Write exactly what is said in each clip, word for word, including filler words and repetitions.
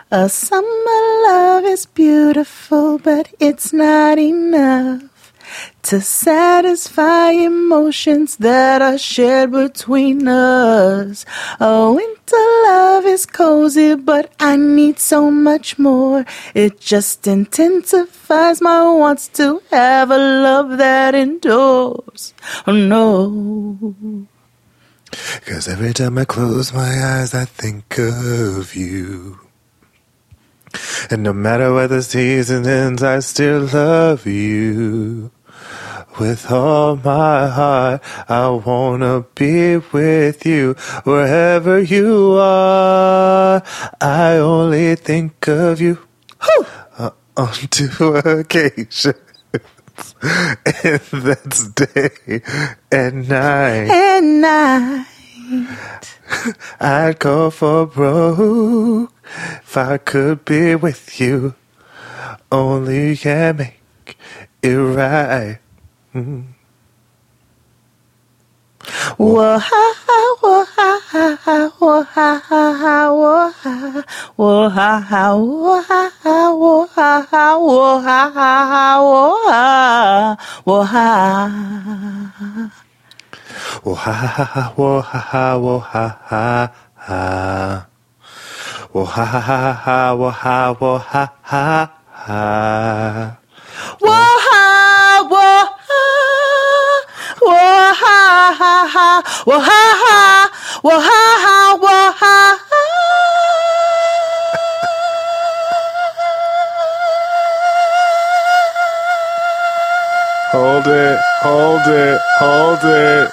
A summer love is beautiful, but it's not enough to satisfy emotions that are shared between us. A winter love is cozy, but I need so much more. It just intensifies my wants to have a love that endures. Oh no. 'Cause every time I close my eyes, I think of you. And no matter what the season ends, I still love you. With all my heart, I wanna be with you. Wherever you are, I only think of you. Uh, on two occasions. And that's day and night. And night. I'd go for broke if I could be with you. Only can make it right. Mm. Whoa ha ha, whoa ha ha ha, whoa ha ha ha, whoa ha, whoa ha ha, whoa ha ha, whoa ha ha, whoa ha ha, whoa ha, whoa ha. Whoa ha ha ha, whoa ha ha, whoa ha ha ha. Whoa ha ha ha ha, whoa ha, whoa ha ha ha. Whoa ha, whoa ha, whoa ha ha ha, whoa ha ha, whoa ha ha, whoa ha ha. Hold it, hold it, hold it.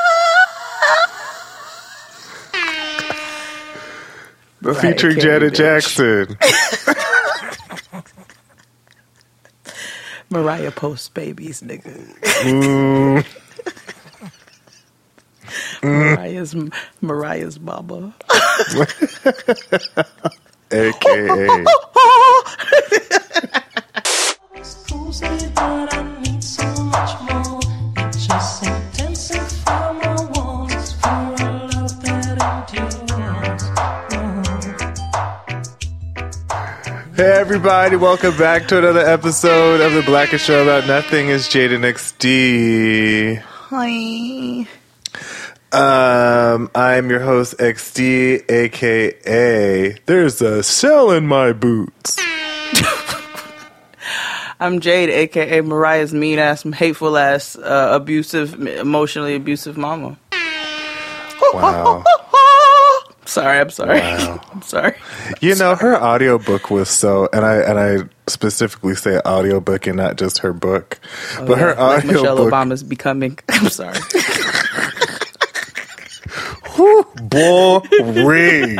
Mariah Featuring Carey, Janet bitch. Jackson. Mariah post babies, nigga. Mm. Mariah's Mariah's mama. A K A. Hey everybody, welcome back to another episode of The Blackest Show About Nothing. It's Jaden X D. Hi. Um, I'm your host X D, aka There's a cell in my boots. I'm Jade, aka Mariah's mean ass, hateful ass, uh, abusive, emotionally abusive mama. Wow. Sorry, I'm sorry. Wow. I'm sorry. You know, her audiobook was so, and I and I specifically say audiobook and not just her book, Oh, but yeah, her like Michelle audiobook. Obama's becoming. I'm sorry. Whew, boring.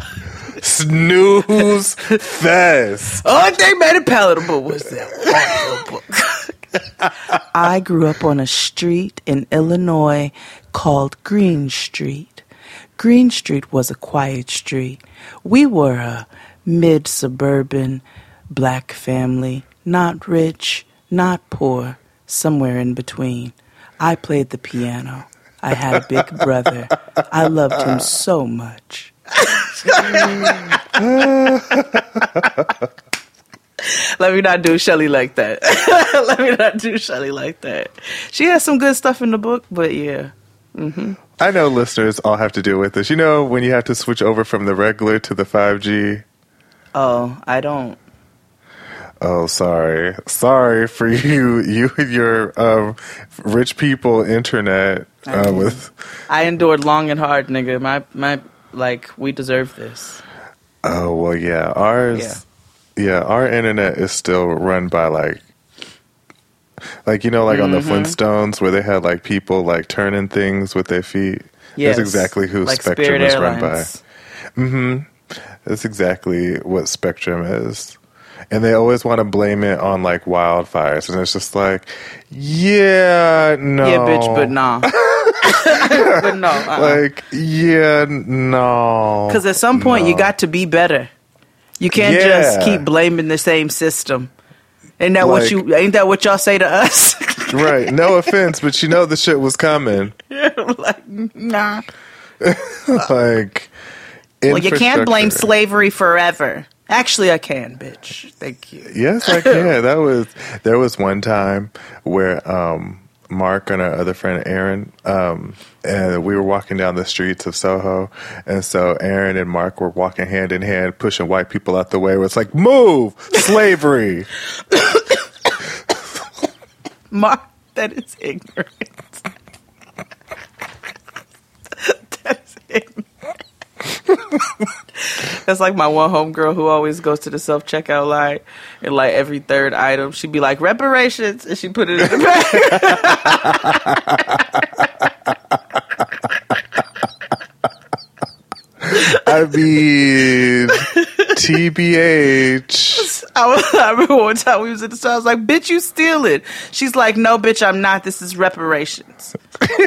Snooze fest. Only thing made it palatable was that audiobook. I grew up on a street in Illinois called Green Street. Green Street was a quiet street. We were a mid-suburban black family, not rich, not poor, somewhere in between. I played the piano. I had a big brother. I loved him so much. Let me not do Shelley like that. Let me not do Shelley like that. She has some good stuff in the book, but yeah. Mm-hmm. I know listeners all have to deal with this. You know when you have to switch over from the regular to the five G? Oh, I don't. Oh, sorry. Sorry for you, you and your um, rich people internet. Uh, with I endured long and hard, nigga. My, my, like, we deserve this. Oh, well, yeah. Ours, yeah. yeah, our internet is still run by, like, like, you know, like mm-hmm. on the Flintstones where they had, like, people, like, turning things with their feet. Yes. That's exactly who like Spectrum Spirit is Airlines. run by. Mm-hmm. That's exactly what Spectrum is. And they always want to blame it on, like, wildfires. And it's just like, yeah, no. Yeah, bitch, but nah. But no. Uh-uh. Like, yeah, no. Because at some point, no. you got to be better. You can't yeah. just keep blaming the same system. Ain't that like, what you? Ain't that what y'all say to us? Right. No offense, but you know the shit was coming. Yeah, like nah. Like, well, you can't blame slavery forever. Actually, I can, bitch. Thank you. Yes, I can. That was there was one time where um, Mark and our other friend Aaron, um, and we were walking down the streets of Soho, and so Aaron and Mark were walking hand in hand, pushing white people out the way. It was like, move, slavery. Mark, that is ignorant. That is ignorant. That's like my one homegirl who always goes to the self-checkout line, and like every third item, she'd be like, reparations, and she put it in the bag. I mean, T B H. I, was, I remember one time we was at the store, I was like, bitch, you stealing. She's like, no, bitch, I'm not. This is reparations.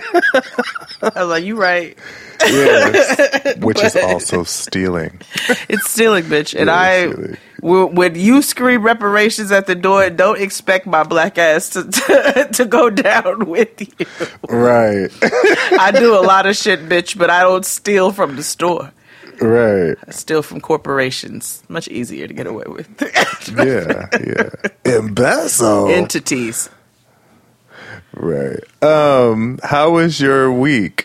I was like, you right. Yes, which but, is also stealing. It's stealing, bitch. And I, w- when you scream reparations at the door, don't expect my black ass to, to, to go down with you. Right. I do a lot of shit, bitch, but I don't steal from the store. Right. I steal from corporations. Much easier to get away with. yeah, yeah. Embezzle. Entities. Right. Um, how was your week?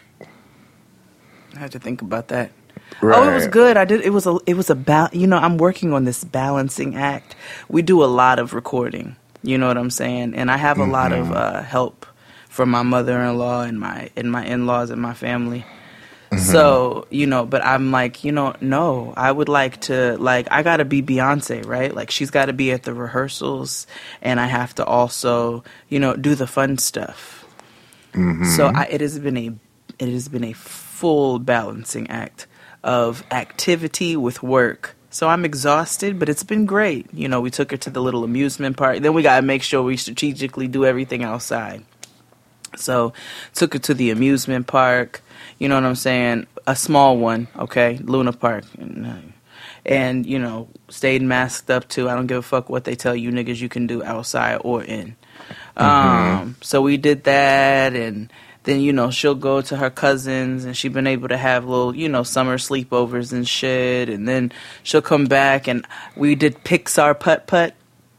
I had to think about that. Right. Oh, it was good. I did. It was a. It was a. Ba- you know, I'm working on this balancing act. We do a lot of recording. You know what I'm saying? And I have a mm-hmm. lot of uh, help from my mother-in-law and my and my in-laws and my family. Mm-hmm. So you know, but I'm like, you know, no. I would like to like. I gotta be Beyonce, right? Like she's got to be at the rehearsals, and I have to also, you know, do the fun stuff. Mm-hmm. So I, it has been a. It has been a full balancing act of activity with work. So I'm exhausted, but it's been great. You know, we took her to the little amusement park. Then we got to make sure we strategically do everything outside. So took her to the amusement park. You know what I'm saying? A small one, okay? Luna Park. And, and, you know, stayed masked up too. I don't give a fuck what they tell you niggas you can do outside or in. Mm-hmm. Um, so we did that, and then, you know, she'll go to her cousins, and she's been able to have little, you know, summer sleepovers and shit. And then she'll come back, and we did Pixar Putt-Putt.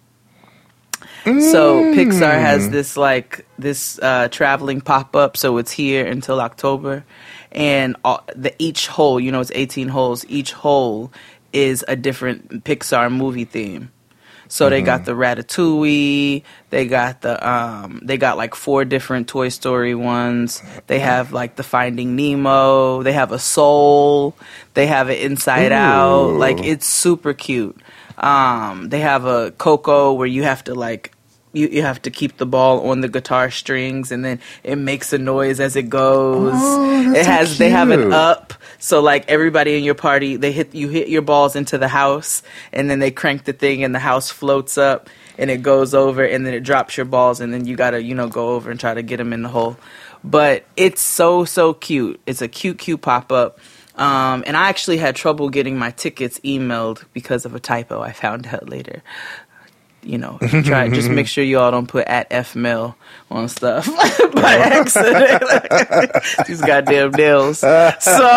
Mm. So Pixar has this, like, this uh, traveling pop-up, so it's here until October. And all, the each hole, you know, it's eighteen holes. Each hole is a different Pixar movie theme. So they mm-hmm. got the Ratatouille, they got the um, they got like four different Toy Story ones. They have like the Finding Nemo. They have a Soul. They have it Inside Ooh. Out. Like it's super cute. Um, they have a Coco where you have to like you, you have to keep the ball on the guitar strings, and then it makes a noise as it goes. Oh, that's it has so they have an cute. up. So like everybody in your party, they hit you hit your balls into the house, and then they crank the thing, and the house floats up, and it goes over, and then it drops your balls, and then you gotta you know go over and try to get them in the hole. But it's so so cute. It's a cute cute pop up. Um, and I actually had trouble getting my tickets emailed because of a typo I found out later. You know, if you try, just make sure you all don't put at F-mail on stuff by accident. These goddamn nails. So, so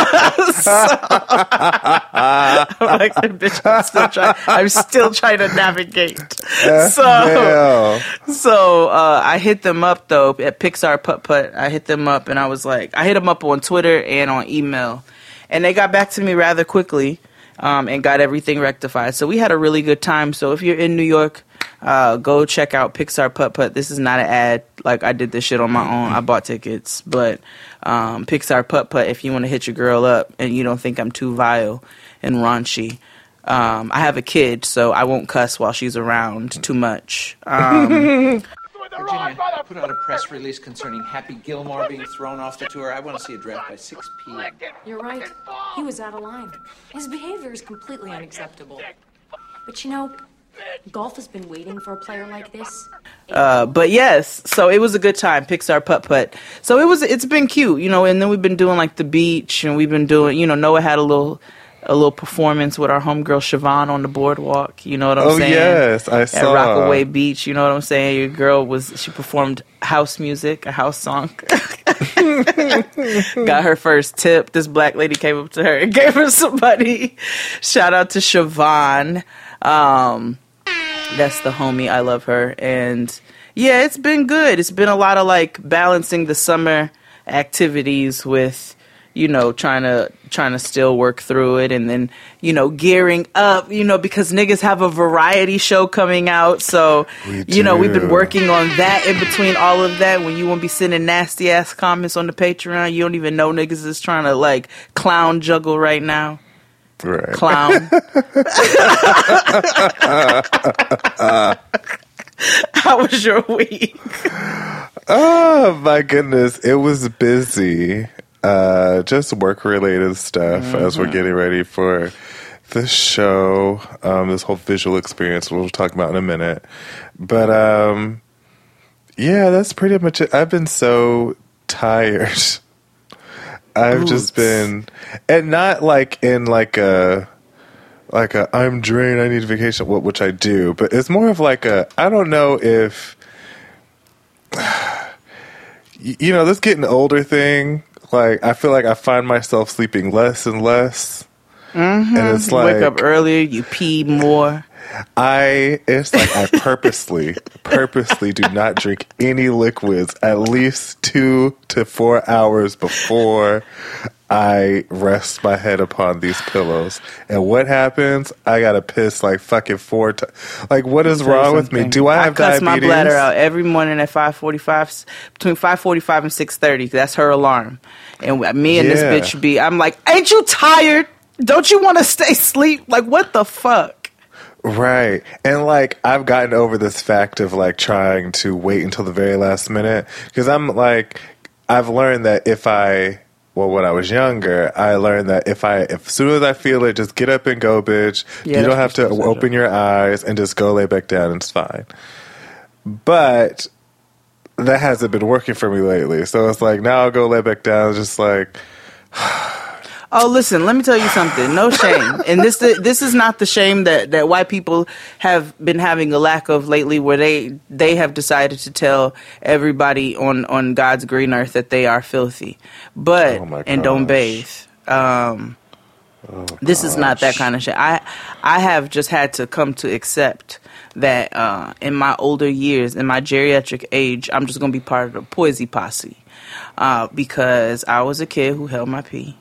I'm like, bitch, I'm still trying. I'm still trying to navigate. So, so uh, I hit them up though at Pixar Putt-Putt. I hit them up, and I was like, I hit them up on Twitter and on email, and they got back to me rather quickly. Um, and got everything rectified. So we had a really good time. So if you're in New York, uh, go check out Pixar Putt-Putt. This is not an ad. Like, I did this shit on my own. I bought tickets. But um, Pixar Putt-Putt, if you want to hit your girl up and you don't think I'm too vile and raunchy. Um, I have a kid, so I won't cuss while she's around too much. Um, Virginia, put out a press release concerning Happy Gilmore being thrown off the tour. I want to see a draft by six p.m. You're right. He was out of line. His behavior is completely unacceptable. But you know, golf has been waiting for a player like this. Uh, but yes, so it was a good time. Pixar Putt-Putt. So it was. It's been cute, you know. And then we've been doing like the beach, and we've been doing, you know, Noah had a little. A little performance with our homegirl Siobhan on the boardwalk. You know what I'm oh, saying? Oh, yes, I saw. At Rockaway Beach. You know what I'm saying? Your girl was, she performed house music, a house song. Got her first tip. This black lady came up to her and gave her some money. Shout out to Siobhan. Um, that's the homie. I love her. And yeah, it's been good. It's been a lot of like balancing the summer activities with, you know, trying to trying to still work through it, and then, you know, gearing up, you know, because niggas have a variety show coming out. So, you know, we've been working on that in between all of that. When you won't be sending nasty ass comments on the Patreon, you don't even know niggas is trying to like clown juggle right now. Right. Clown. How was your week? Oh my goodness, it was busy. Uh, just work-related stuff mm-hmm. as we're getting ready for the show, um, this whole visual experience we'll talk about in a minute. But, um, yeah, that's pretty much it. I've been so tired. I've Oops. just been, and not like in like a, like a, I'm drained, I need a vacation, which I do, but it's more of like a, I don't know if, you know, this getting older thing, like, I feel like I find myself sleeping less and less. Mm-hmm. And it's you like... wake up earlier, you pee more. I... It's like I purposely, purposely do not drink any liquids at least two to four hours before I rest my head upon these pillows. And what happens? I gotta piss like fucking four times. Like, what is wrong with me? Do I have I cuss diabetes? my bladder out every morning at five forty-five, between five forty-five and six thirty. That's her alarm. And me and yeah. this bitch be, I'm like, ain't you tired? Don't you want to stay asleep? Like, what the fuck? Right. And like, I've gotten over this fact of like trying to wait until the very last minute. Because I'm like, I've learned that if I... Well, when I was younger, I learned that if I, if as soon as I feel it, just get up and go, bitch. Yeah, you don't have to open your eyes and just go lay back down. And it's fine. But that hasn't been working for me lately. So it's like, now I'll go lay back down. Just like, oh, listen, let me tell you something. No shame. And this this is not the shame that, that white people have been having a lack of lately, where they, they have decided to tell everybody on, on God's green earth that they are filthy. But, oh and don't bathe. Um, oh this is not that kind of shit. I, I have just had to come to accept that uh, in my older years, in my geriatric age, I'm just going to be part of the Poisey Posse. Uh, because I was a kid who held my pee.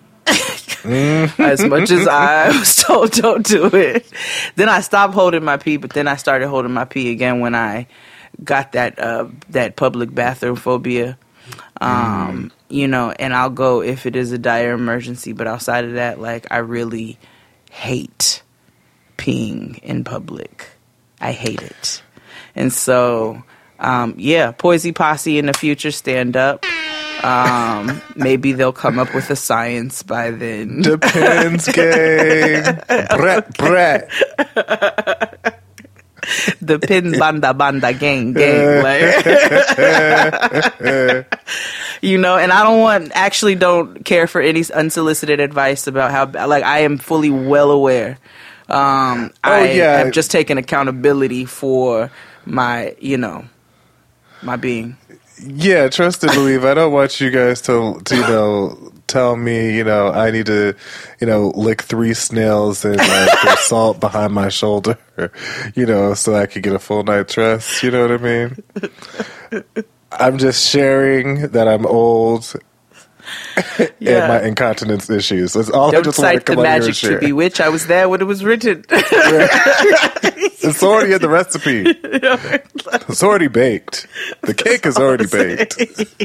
As much as I was told don't do it. Then I stopped holding my pee, but then I started holding my pee again when I got that uh, that public bathroom phobia. Um, mm. You know, and I'll go if it is a dire emergency, but outside of that, like, I really hate peeing in public. I hate it. And so, um, yeah, Poisey Posse in the future, stand up. Um, maybe they'll come up with a science by then. Depends, gang. Brett, Brett. The pin banda banda gang gang. Like, you know, and I don't want, actually don't care for any unsolicited advice about how, like, I am fully well aware. Um, oh, I yeah. have just taken accountability for my, you know, my being. Yeah, trust and believe. I don't want you guys to, to, you know, tell me, you know, I need to, you know, lick three snails and uh, put salt behind my shoulder, you know, so I could get a full night's rest. You know what I mean? I'm just sharing that I'm old yeah. and my incontinence issues. That's all. Don't I just cite want to come the magic and share. To bewitch. I was there when it was written. It's already in the recipe. It's already baked. The That's cake is already baked.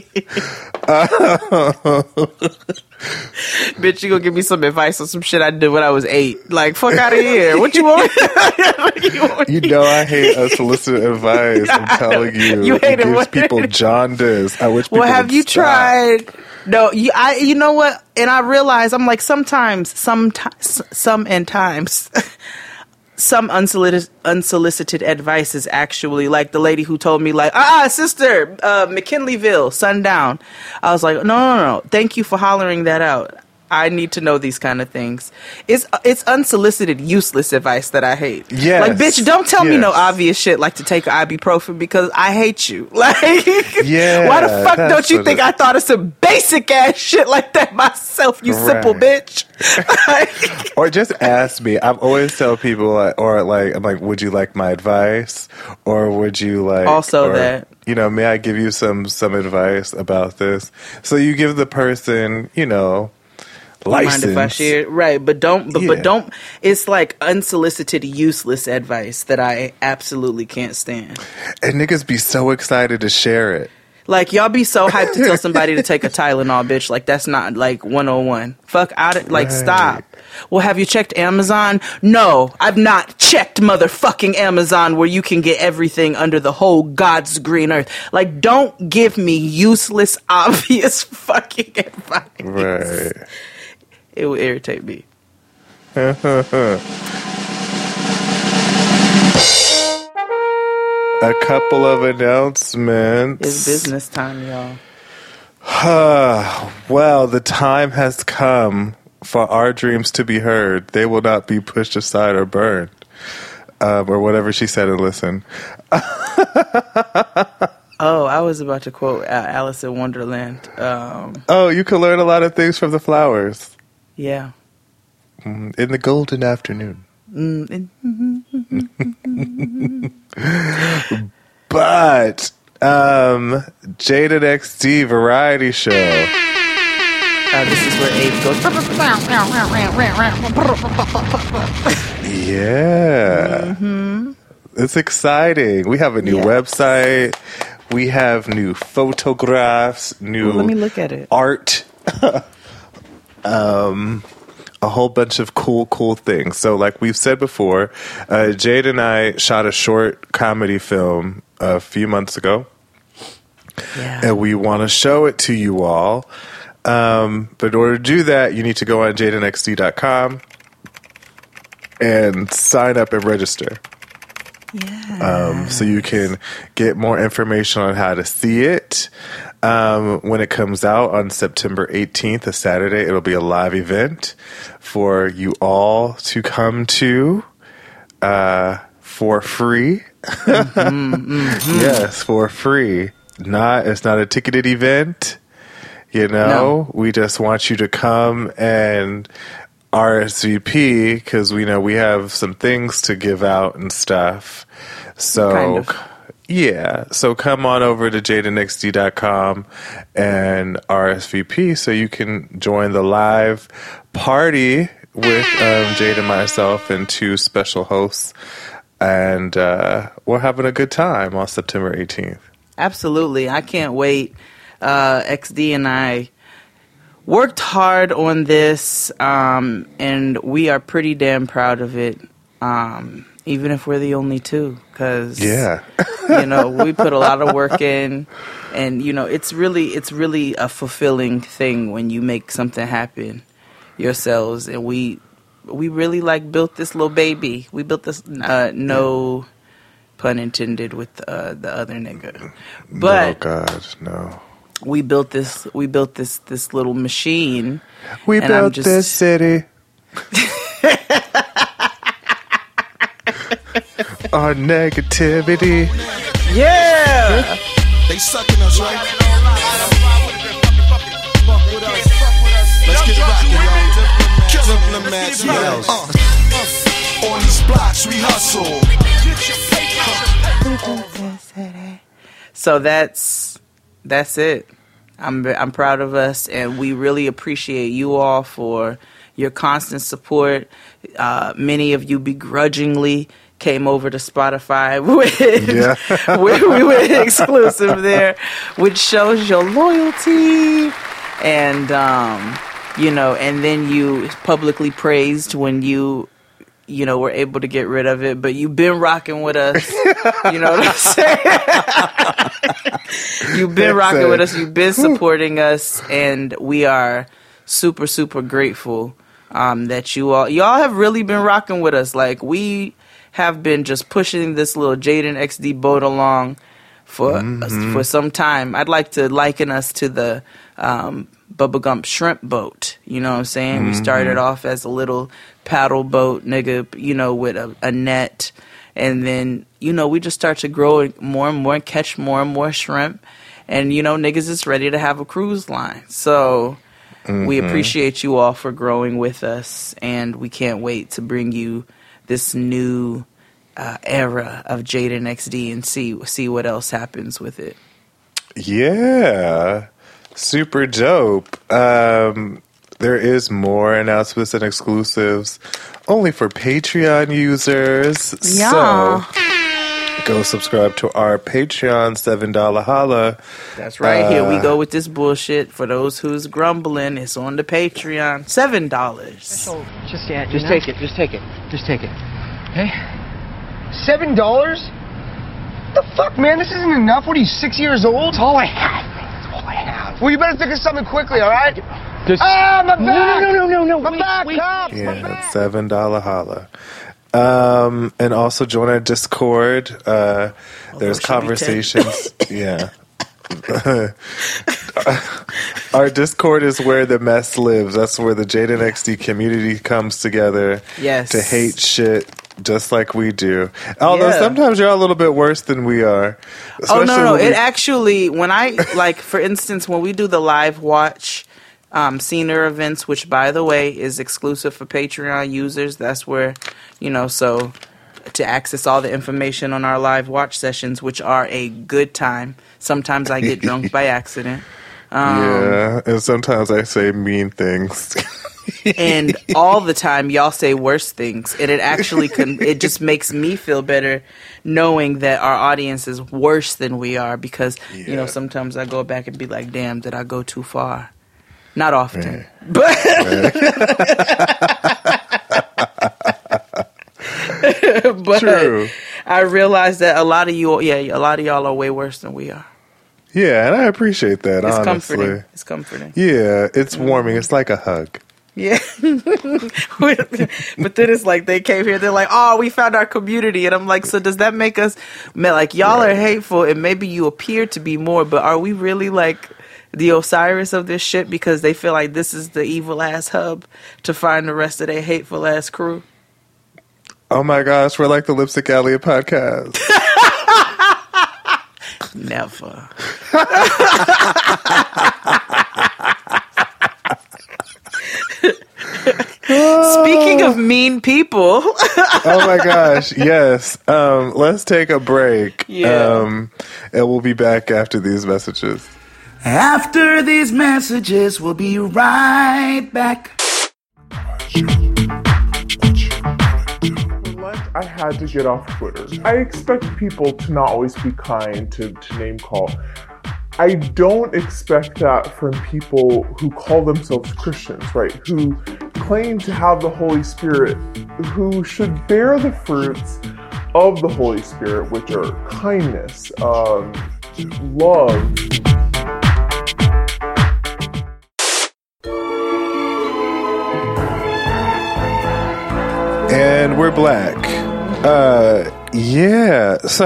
Uh, Bitch, you gonna give me some advice on some shit I did when I was eight. Like, fuck out of here. What you want? you, want you know I hate unsolicited advice. I'm telling you. You hate it it gives people jaundice. I wish people Well, have would you stop. tried... No, you, I, you know what? And I realize, I'm like, sometimes, sometimes, some and times... Some unsolicited, unsolicited advice is actually like the lady who told me, like, ah, sister, uh, McKinleyville, sundown. I was like, no, no, no, thank you for hollering that out. I need to know these kind of things. It's it's unsolicited, useless advice that I hate. Yes. Like, bitch, don't tell yes. me no obvious shit like to take ibuprofen because I hate you. Like, yeah, why the fuck don't you think it, I thought of some basic ass shit like that myself, you right. simple bitch? Or just ask me. I've always tell people, like, or like, I'm like, would you like my advice? Or would you like... Also or, that. You know, may I give you some, some advice about this? So you give the person, you know... license. Mind if I share? Right, but don't but, yeah. but don't it's like unsolicited useless advice that I absolutely can't stand. And niggas be so excited to share it. Like, y'all be so hyped to tell somebody to take a Tylenol, bitch. Like, that's not like one oh one. Fuck out of like right. stop. Well, have you checked Amazon? No, I've not checked motherfucking Amazon where you can get everything under the whole God's green earth. Like, don't give me useless, obvious fucking advice. Right. It will irritate me. A couple of announcements. It's business time, y'all. Well, the time has come for our dreams to be heard. They will not be pushed aside or burned. Um, or whatever she said and listen. Oh, I was about to quote Alice in Wonderland. Um, oh, you can learn a lot of things from the flowers. Yeah. In the golden afternoon. But, um, Jaden X D variety show. Uh, this is where Abe goes. Yeah. Mm-hmm. It's exciting. We have a new yeah. website. We have new photographs, new Ooh, let me look at it. art. um, a whole bunch of cool, cool things. So, like we've said before, uh, Jade and I shot a short comedy film a few months ago. Yeah. And we want to show it to you all. Um, but in order to do that, you need to go on jaden x d dot com and sign up and register. Yeah. Um, so you can get more information on how to see it. Um, when it comes out on September eighteenth, a Saturday, it'll be a live event for you all to come to uh, for free. mm-hmm, mm-hmm. Yes, for free. Not it's not a ticketed event. You know, no. We just want you to come and R S V P because we know we have some things to give out and stuff. So, kind of. yeah. So come on over to jaden x d dot com and R S V P so you can join the live party with um, Jade and myself and two special hosts. And uh, we're having a good time on September eighteenth. Absolutely. I can't wait. Uh, X D and I worked hard on this, um, and we are pretty damn proud of it, um, even if we're the only two, because, yeah. you know, we put a lot of work in, and, you know, it's really, it's really a fulfilling thing when you make something happen yourselves, and we, we really, like, built this little baby. We built this, uh, no pun intended with uh, the other nigga. But, oh, God, no. We built this. We built this. This little machine. We and built I'm just, this city. Our negativity. Yeah. They sucking us, right? Let's get it rocking, y'all. Diplomats, yeah. Uh, uh, on these blocks, we hustle. So that's. That's it. I'm I'm proud of us, and we really appreciate you all for your constant support. Uh, many of you begrudgingly came over to Spotify with, yeah. with we were exclusive there, which shows your loyalty, and um, you know, and then you publicly praised when you. You know, we're able to get rid of it, but you've been rocking with us. You know what I'm saying? You've been rocking with us. You've been supporting us, and we are super, super grateful um, that you all, y'all have really been rocking with us. Like, we have been just pushing this little Jaden X D boat along for mm-hmm. for some time. I'd like to liken us to the um, Bubba Gump Shrimp Boat. You know what I'm saying? Mm-hmm. We started off as a little paddle boat, nigga, you know, with a, a net. And then, you know, we just start to grow more and more and catch more and more shrimp. And, you know, niggas is ready to have a cruise line. So mm-hmm. we appreciate you all for growing with us. And we can't wait to bring you this new uh, era of Jaden X D and see, see what else happens with it. Yeah. Super dope. Um, there is more announcements and exclusives only for Patreon users. Yeah. So go subscribe to our Patreon, seven dollar holla. That's right. Uh, Here we go with this bullshit. For those who's grumbling, it's on the Patreon. seven dollars. Just, yeah, just take it. Just take it. Just take it. Okay? seven dollars? The fuck, man? This isn't enough. What are you, six years old? It's all I have. All I have. Well, you better think of something quickly, all right? Just, ah, my back! No, no, no, no, no. My wait, back, wait, cop! Yeah, my back. seven dollar holla. Um, and also join our Discord. Uh, there's conversations. Yeah. Our Discord is where the mess lives. That's where the Jaden X D community comes together. Yes. To hate shit just like we do. Although yeah. sometimes you're a little bit worse than we are. Oh, no, no. We- it actually, when I, like, for instance, when we do the live watch um, senior events, which, by the way, is exclusive for Patreon users, that's where, you know, so to access all the information on our live watch sessions, which are a good time. Sometimes I get drunk by accident. Um, yeah, and sometimes I say mean things. And all the time y'all say worse things, and it actually con- it just makes me feel better knowing that our audience is worse than we are, because yeah. you know, sometimes I go back and be like, damn, did I go too far? Not often, but but True. I realize that a lot of you, yeah, a lot of y'all are way worse than we are. Yeah, and I appreciate that. It's honestly. comforting. It's comforting. Yeah, it's warming. It's like a hug. Yeah. But then it's like they came here, they're like, oh, we found our community. And I'm like, so does that make us, man, like, y'all right. are hateful, and maybe you appear to be more, but are we really like the Osiris of this shit because they feel like this is the evil ass hub to find the rest of their hateful ass crew? Oh my gosh, we're like the Lipstick Elliot podcast. Never. Speaking of mean people. Oh my gosh, yes. Um, let's take a break. Yeah. Um, and we'll be back after these messages. After these messages, we'll be right back. I had to get off Twitter. I expect people to not always be kind, to, to name call. I don't expect that from people who call themselves Christians, right? Who claim to have the Holy Spirit, who should bear the fruits of the Holy Spirit, which are kindness, um, love. And we're black. Uh, yeah. So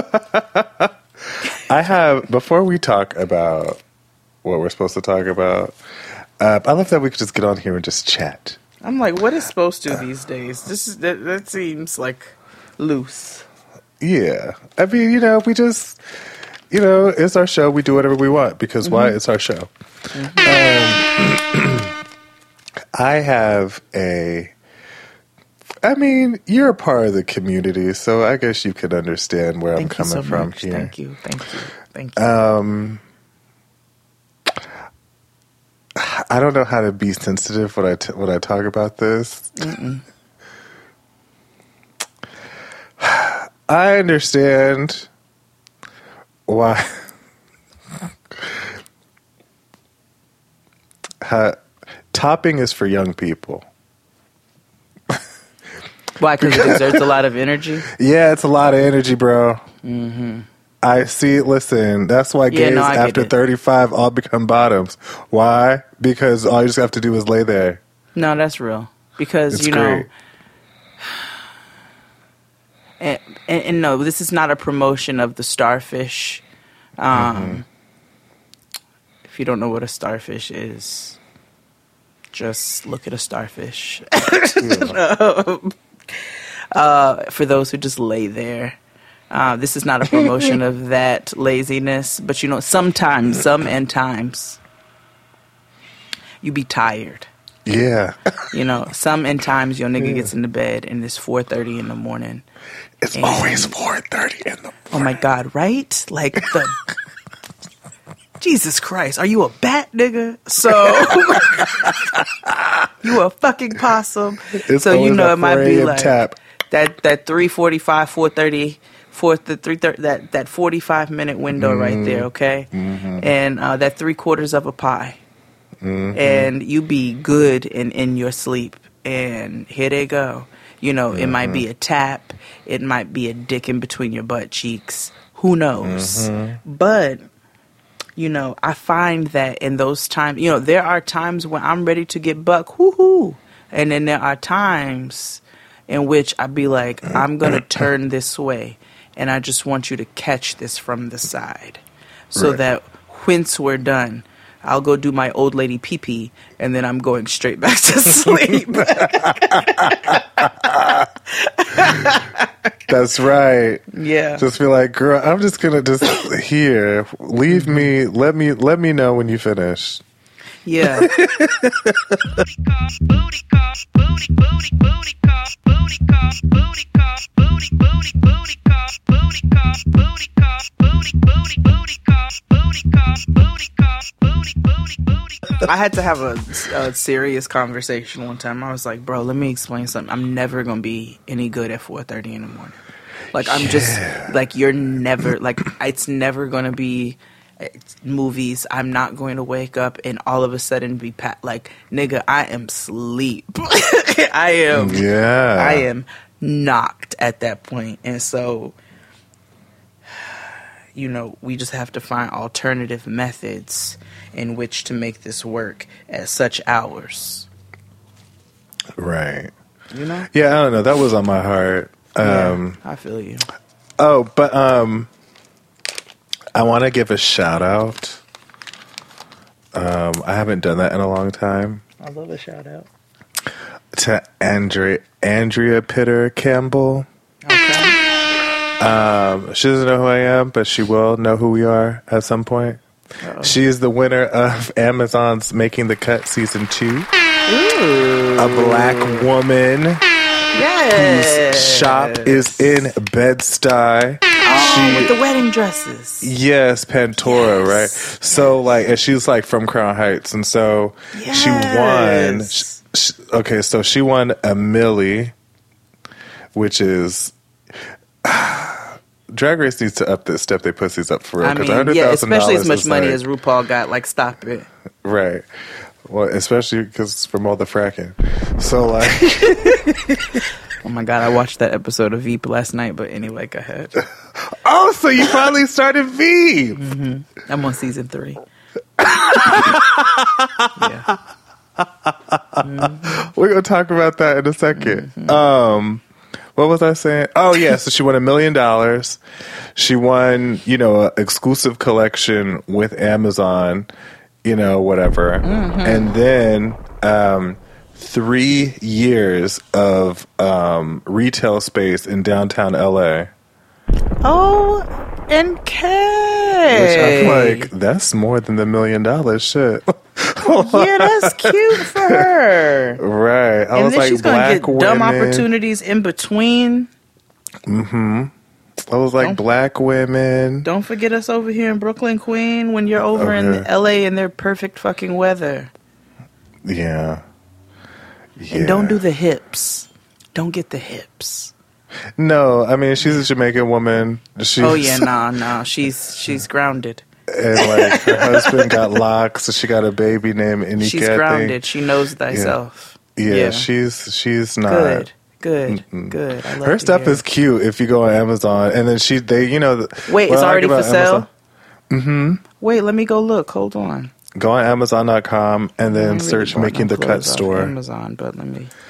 I have, before we talk about what we're supposed to talk about, uh, I love that we could just get on here and just chat. I'm like, what is supposed to these days? This is that, that seems like loose. Yeah. I mean, you know, we just, you know, it's our show. We do whatever we want because mm-hmm. why? It's our show. Mm-hmm. Um, I have a, I mean, you're a part of the community, so I guess you could understand where Thank I'm coming so from much. here. Thank you. Thank you. Thank you. Um, I don't know how to be sensitive when I t- when I talk about this. Mm-mm. I understand why. how, topping is for young people. Why? Because it exerts a lot of energy? Yeah, it's a lot of energy, bro. Mm-hmm. I see. Listen, that's why Yeah, gays no, I get after it. thirty-five all become bottoms. Why? Because all you just have to do is lay there. No, that's real. Because, It's you know, great. and, and, and no, this is not a promotion of the Starfish um, If you don't know what a starfish is, just look at a starfish. um, uh, for those who just lay there. Uh, this is not a promotion of that laziness, but you know, sometimes, some and times, you be tired. Yeah. You know, some and times your nigga yeah. gets into bed and it's four thirty in the morning. It's and, always four thirty in the morning. Oh my God, right? Like the... Jesus Christ, are you a bat, nigga? So... you a fucking possum. It's so you know it might be like... Tap. That that three forty-five, four thirty... For the three thirty, that that forty five minute window mm-hmm. right there, okay, mm-hmm. and uh, that three quarters of a pie, mm-hmm. and you be good and in your sleep, and here they go. You know, mm-hmm. it might be a tap, it might be a dick in between your butt cheeks. Who knows? Mm-hmm. But you know, I find that in those times, you know, there are times when I'm ready to get buck, whoo-hoo, and then there are times in which I be like, I'm gonna turn this way. And I just want you to catch this from the side so right. that once we're done, I'll go do my old lady pee-pee, and then I'm going straight back to sleep. That's right. Yeah. Just be like, girl, I'm just going to just here. Leave me. Let me let me know when you finish. Yeah. I had to have a, a serious conversation one time. I was like, bro, let me explain something. I'm never going to be any good at four thirty in the morning. Like, I'm yeah. just, like, you're never, like, it's never going to be movies. I'm not going to wake up and all of a sudden be pat, like, nigga, I am sleep. I am, yeah. I am knocked at that point. And so, you know, we just have to find alternative methods in which to make this work at such hours. Right. You know? Yeah, I don't know. That was on my heart. Um, yeah, I feel you. Oh, but um, I want to give a shout out. Um, I haven't done that in a long time. I love a shout out. To Andrea, Andrea Pitter Campbell. Okay. Um, she doesn't know who I am, but she will know who we are at some point. Uh-oh. She is the winner of Amazon's Making the Cut Season two. Ooh. A black woman. Yes. Whose shop is in Bed-Stuy. Oh, she, with the wedding dresses. Yes, Pantora, yes. right? So, yes. like, and she's like from Crown Heights, and so yes. she won. She, she, okay, so she won a Millie, which is. Drag Race needs to up this step they pussies up for real. I mean, yeah, especially as much money like, as RuPaul got. Like, stop it. Right. Well, especially because from all the fracking. So, like... Oh, my God. I watched that episode of Veep last night, but anyway, go ahead. Oh, so you finally started Veep. Mm-hmm. I'm on season three. yeah. Mm-hmm. We're going to talk about that in a second. Mm-hmm. Um... What was I saying? Oh, yeah. So she won a million dollars. She won, you know, an exclusive collection with Amazon, you know, whatever. Mm-hmm. And then um, three years of um, retail space in downtown L A. Oh, and K. Which I'm like, that's more than the million dollars shit. Yeah, that's cute for her. Right. I and was then like, she's gonna black get women. dumb opportunities in between. Mm-hmm. I was like, don't, black women. Don't forget us over here in Brooklyn, Queen, when you're over okay. in L A in their perfect fucking weather. Yeah. yeah. And don't do the hips. Don't get the hips. No, I mean, she's a Jamaican woman. She's, oh, yeah, no, nah, no. Nah. She's, she's grounded. And like her husband got locked, so she got a baby named Inika. She's grounded. She knows thyself. Yeah, yeah, yeah. she's she's not good. Good, Mm-mm. good. I love her stuff hear. is cute if you go on Amazon, and then she they you know. Wait, it's already for sale. Mm-hmm. Wait, let me go look. Hold on. Go on Amazon dot com and then really search "Making the Cut" store. Amazon, but let me.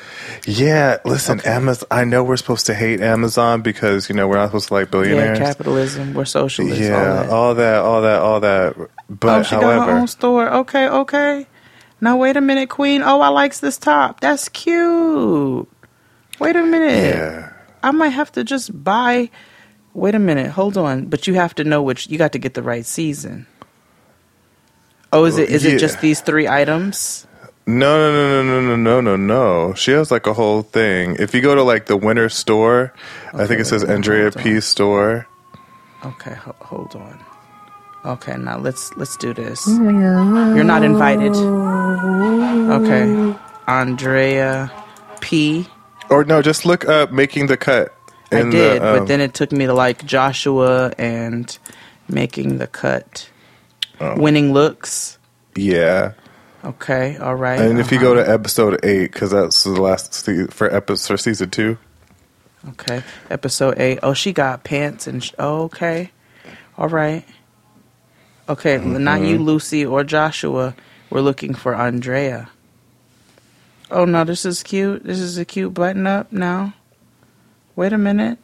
Yeah, listen, Okay. Amazon. I know we're supposed to hate Amazon because you know we're not supposed to like billionaires. Yeah, capitalism. We're socialists. Yeah, all that. all that, all that, all that. But Oh, she however, got her own store. Okay, okay. Now wait a minute, Queen. Oh, I likes this top. That's cute. Wait a minute. yeah, I might have to just buy. Wait a minute. Hold on. But you have to know which. You got to get the right season. Oh, is it? Is Yeah. it just these three items? no, no, no, no, no, no, no, no, no. She has like a whole thing. If you go to like the winter store, I think it says wait, wait, Andrea hold on. P store. Okay, ho- hold on. Okay, now let's let's do this. You're not invited. Okay, Andrea P. Or no, just look up Making the Cut. I in did, the, um, but then it took me to like Joshua and Making the Cut, Oh. Winning Looks. yeah. Okay, all right. And if you go uh-huh. to episode eight, because that's the last se- for episode for season two. Okay, episode eight. Oh, she got pants and sh- oh, okay, all right. Okay, not you, Lucy or Joshua. We're looking for Andrea. Oh no, this is cute. This is a cute button up now. Wait a minute.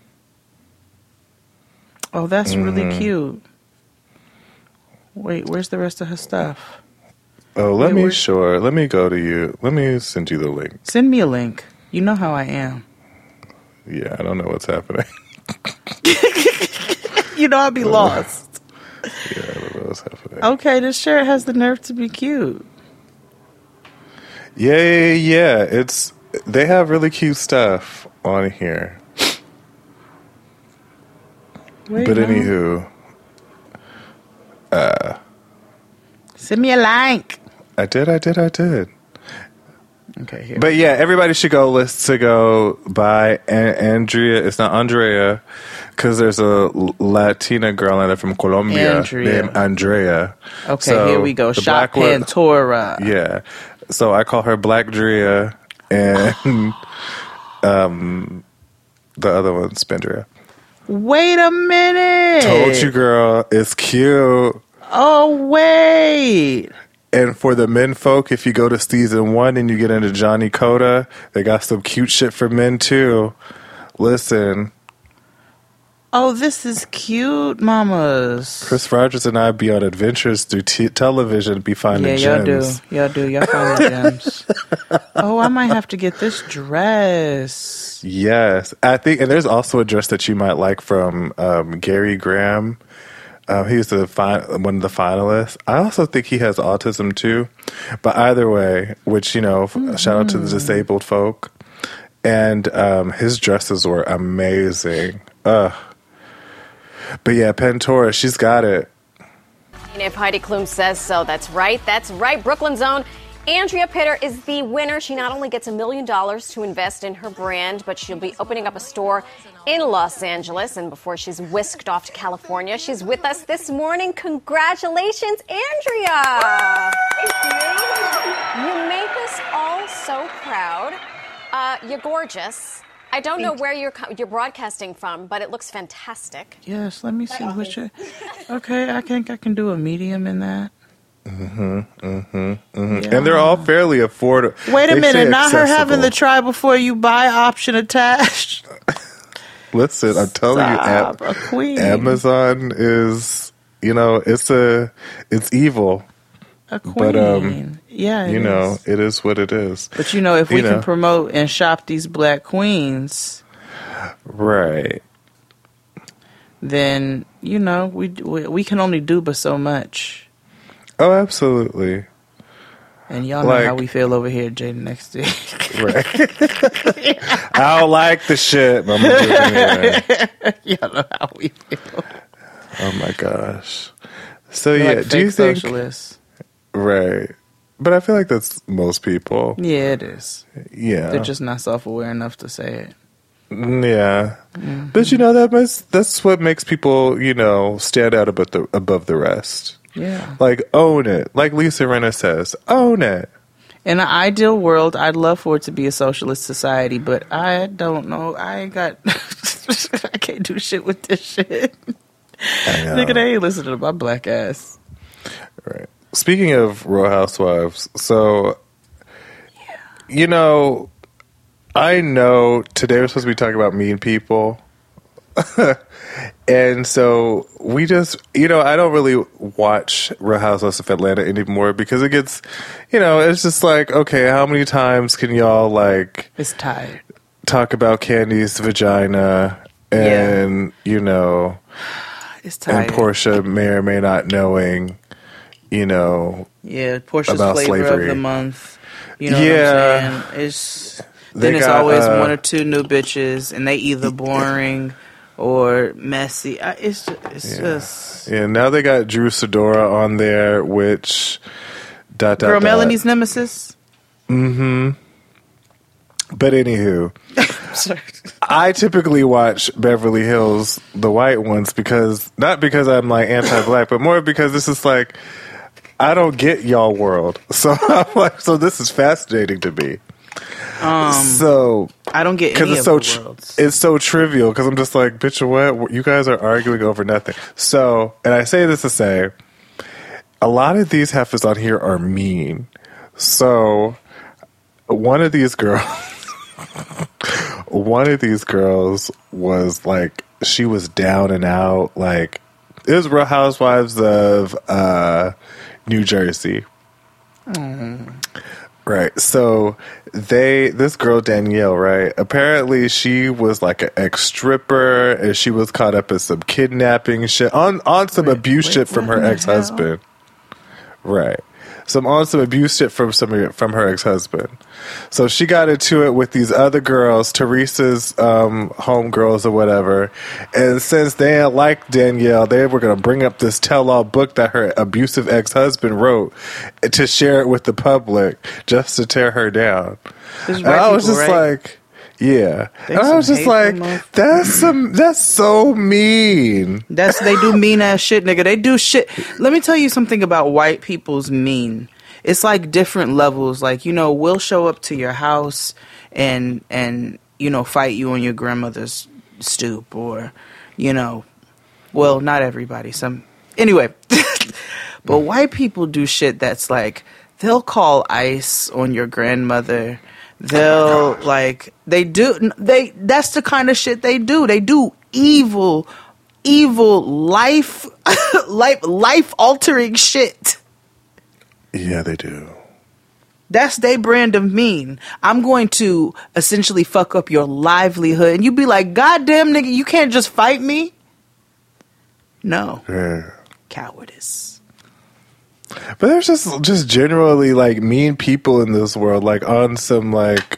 Oh, that's really cute. Wait, where's the rest of her stuff? Oh, let Wait, me where- sure. Let me go to you. Let me send you the link. Send me a link. You know how I am. Yeah, I don't know what's happening. You know I'll be lost. Yeah, I don't know what's happening. Okay, this shirt has the nerve to be cute. Yeah, yeah, yeah. It's they have really cute stuff on here. Wait, But no. anywho, Send me a link. I did, I did, I did. Okay, here. But yeah, everybody should go list to go buy An- Andrea. It's not Andrea, because there's a L- Latina girl in there from Colombia Andrea. named Andrea. Okay, So here we go. the Shop black one- Pantora. Yeah. So I call her Black Drea, and um, the other one's Spendria. Wait a minute. Told you, girl. It's cute. Oh, wait. And for the men folk, if you go to season one and you get into Johnny Coda, they got some cute shit for men too. Listen, Oh, this is cute, mamas. Chris Rogers and I be on adventures through t- television, be finding Yeah, y'all do. gems. Y'all do. Y'all find the gems. Oh, I might have to get this dress. Yes, I think, and there's also a dress that you might like from um, Gary Graham. Uh, he's the fi- one of the finalists. I also think he has autism too. But either way, which, you know, mm-hmm. shout out to the disabled folk. And um, his dresses were amazing. Ugh. But yeah, Pantora, she's got it. And if Heidi Klum says so, that's right. That's right. Brooklyn's own Andrea Pitter is the winner. She not only gets a million dollars to invest in her brand, but she'll be opening up a store in Los Angeles. And before she's whisked off to California, she's with us this morning. Congratulations, Andrea. You make us all so proud. Uh, you're gorgeous. I don't know where you're co- you're broadcasting from, but it looks fantastic. Yes, let me see which. Okay, I think I can do a medium in that. Mm-hmm, mm-hmm, mm-hmm. Yeah. And they're all fairly affordable. Wait a They minute, say not her having the accessible. try before you buy option attached. Listen, I'm telling Stop, you, a queen. Amazon is, you know, it's a, it's evil. A queen. But, um, yeah, it you know, is. it is what it is. But you know, if we You know. can promote and shop these black queens, Right. then you know we we, we can only do but so much. Oh, absolutely. And y'all know Like- how we feel over here, Jaden next to Right. I don't like the shit, but I'm gonna do it anyway. y'all know how we feel. Oh my gosh. So We're yeah, like do you fake think? socialists? Right. But I feel like that's most people. Yeah, it is. Yeah. They're just not self-aware enough to say it. Yeah. Mm-hmm. But you know that makes, that's what makes people, you know, stand out above the above the rest. Yeah. Like own it. Like Lisa Rinna says, own it. In an ideal world, I'd love for it to be a socialist society, but I don't know. I ain't got. I can't do shit with this shit. I know. Nigga, they ain't listening to my black ass. Right. Speaking of Real Housewives, so you know, I know today we're supposed to be talking about mean people. And so we just, you know, I don't really watch Real Housewives of Atlanta anymore because it gets, you know, it's just like, okay, how many times can y'all like it's tired talk about Candy's vagina and, yeah. you know, it's tired. And Portia may or may not knowing, you know, yeah, Portia's about flavor slavery. of the month. You know yeah. what I'm saying? It's They then it's got, always uh, one or two new bitches, and they either boring or messy. I, it's just, it's yeah. just yeah. Now they got Drew Sidora on there, which dot dot girl dot. Melanie's nemesis. Mm-hmm. But anywho, Sorry. I typically watch Beverly Hills, the white ones, because not because I'm like anti-black, but more because this is like I don't get y'all world, so I'm like, so this is fascinating to me. Um, so I don't get any it's of so the tr- worlds. it's so trivial because I'm just like, bitch, what? You guys are arguing over nothing. So, and I say this to say, a lot of these heifers on here are mean. So, one of these girls, one of these girls was like, she was down and out. Like, it was Real Housewives of uh, New Jersey. Mm. Right. So they, this girl Danielle, right? Apparently she was like an ex-stripper and she was caught up in some kidnapping shit, on, on some wait, abuse wait, shit from her ex-husband. Right. Some on some abuse shit from some from her ex-husband. So she got into it with these other girls, Teresa's um, homegirls or whatever. And since they didn't like Danielle, they were going to bring up this tell-all book that her abusive ex-husband wrote to share it with the public, just to tear her down. And I was people, just right? like, yeah. And I was just like, that's some, that's so mean. That's, they do mean ass shit, nigga. They do shit. Let me tell you something about white people's mean. It's like different levels. Like, you know, we'll show up to your house and, and, you know, fight you on your grandmother's stoop, or, you know, well, not everybody. Some, anyway. But white people do shit that's like, they'll call ICE on your grandmother. They'll like they do they that's the kind of shit they do. They do evil, evil life life life altering shit. Yeah, they do. That's their brand of mean. I'm going to essentially fuck up your livelihood, and you be like, God damn nigga, you can't just fight me. No. Yeah. Cowardice. But there's just just generally like mean people in this world, like on some like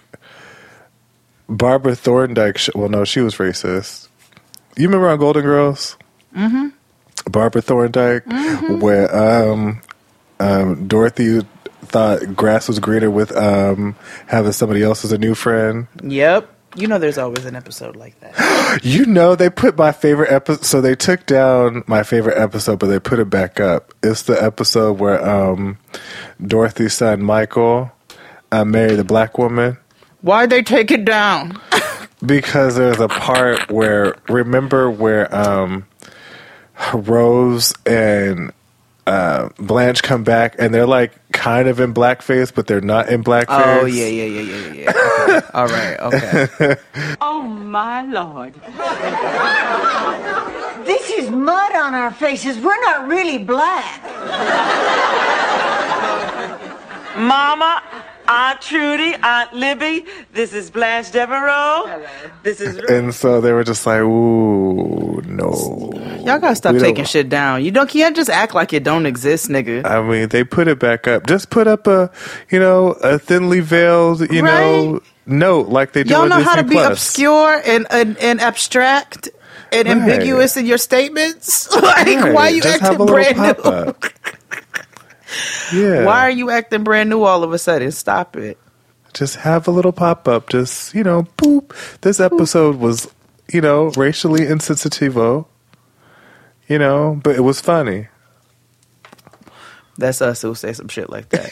Barbara Thorndike. Sh- well, no, she was racist. You remember on Golden Girls? Mm-hmm. Barbara Thorndike, mm-hmm. where um, um, Dorothy thought grass was greener with um, having somebody else as a new friend. Yep. You know there's always an episode like that. You know, they put my favorite episode, so they took down my favorite episode, but they put it back up. It's the episode where um, Dorothy's son, Michael, uh, married a black woman. Why'd they take it down? Because there's a part where, remember where um, Rose and uh, Blanche come back and they're like kind of in blackface, but they're not in blackface. Oh, yeah, yeah, yeah, yeah, yeah. Okay. All right, okay. Oh, my Lord. This is mud on our faces. We're not really black. Mama, Aunt Trudy, Aunt Libby, this is Blanche Devereaux. Hello. This is... And so they were just like, ooh, no. Y'all gotta stop taking shit down. You don't can't just act like it don't exist, nigga. I mean, they put it back up. Just put up a, you know, a thinly veiled, you right? know, note like they do. Y'all on know Disney how to be Plus. obscure and, and and abstract and right. ambiguous in your statements. Like, right. why are you just acting brand new? Yeah. Why are you acting brand new all of a sudden? Stop it. Just have a little pop up. Just, you know, boop. This episode was, you know, racially insensitivo. You know, but it was funny. That's us who say some shit like that.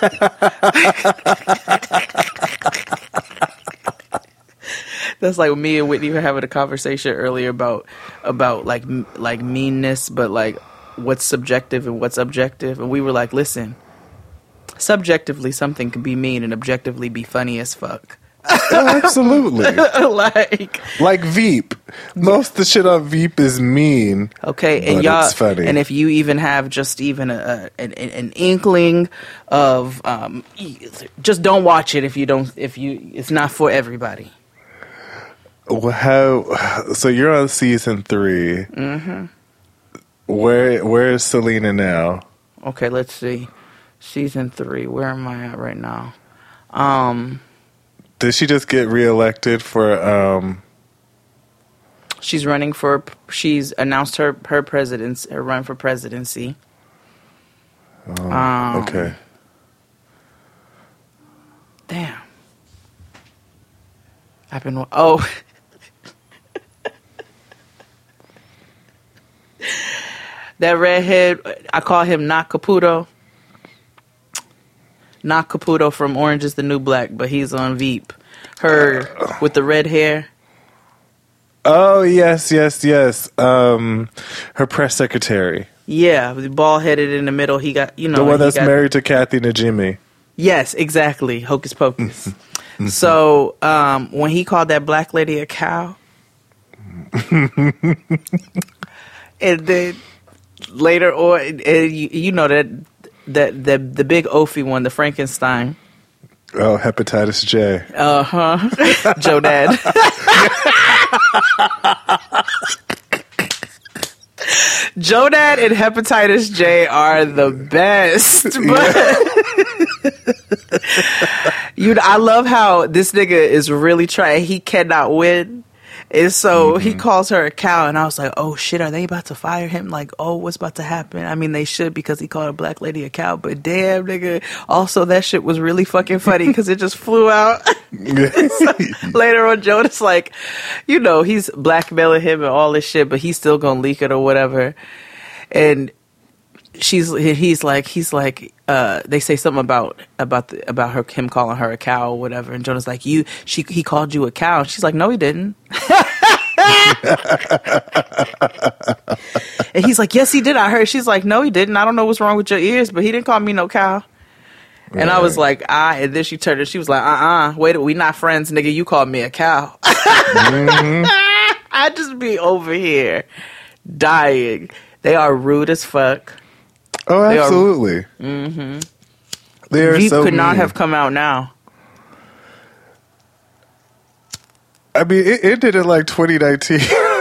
That's like me and Whitney were having a conversation earlier about about like like meanness, but like what's subjective and what's objective. And we were like, listen, subjectively something can be mean and objectively be funny as fuck. Oh, absolutely. like, like Veep. Most of the shit on Veep is mean. Okay, and but y'all, it's funny. and if you even have just even a, a an, an inkling of, um, just don't watch it if you don't. If you, it's not for everybody. Well, how? So you're on season three. Mm-hmm. Where Where is Selena now? Okay, let's see. Season three. Where am I at right now? Um, Did she just get reelected for? Um, she's running for. She's announced her her president's her run for presidency. Oh, um, okay. Damn. I've been. Oh. That redhead, I call him Not Caputo. Not Caputo from Orange is the New Black, but he's on Veep. Her with the red hair. Oh, yes, yes, yes. Um, her press secretary. Yeah, bald headed in the middle. He got, you know. The one that's got, married to Kathy Najimy. Yes, exactly. Hocus Pocus. So, um, when he called that black lady a cow, and then later on, and you, you know that that the the big Ophi one, the Frankenstein. Oh, hepatitis J. Uh huh. Joe Dad. Joe Dad and hepatitis J are the best. But you, I love how this nigga is really trying. He cannot win. And so mm-hmm. he calls her a cow, and I was like, oh shit, are they about to fire him? Like, oh, what's about to happen? I mean, they should, because he called a black lady a cow, but damn, nigga. Also, that shit was really fucking funny because it just flew out. So, later on, Jonas, like, you know, he's blackmailing him and all this shit, but he's still gonna leak it or whatever. And she's, he's like, he's like, uh, they say something about about the, about her him calling her a cow or whatever, and Jonah's like, you, she, he called you a cow. And she's like, no, he didn't. And he's like, yes, he did. I heard. She's like, no, he didn't. I don't know what's wrong with your ears, but he didn't call me no cow. Right. And I was like, ah, and then she turned and she was like, uh-uh, wait, we not friends, nigga. You called me a cow. Mm-hmm. I just be over here dying. They are rude as fuck. Oh, absolutely. Are, mm-hmm. They are Veep so could mean. not have come out now. I mean, it, it did in like twenty nineteen.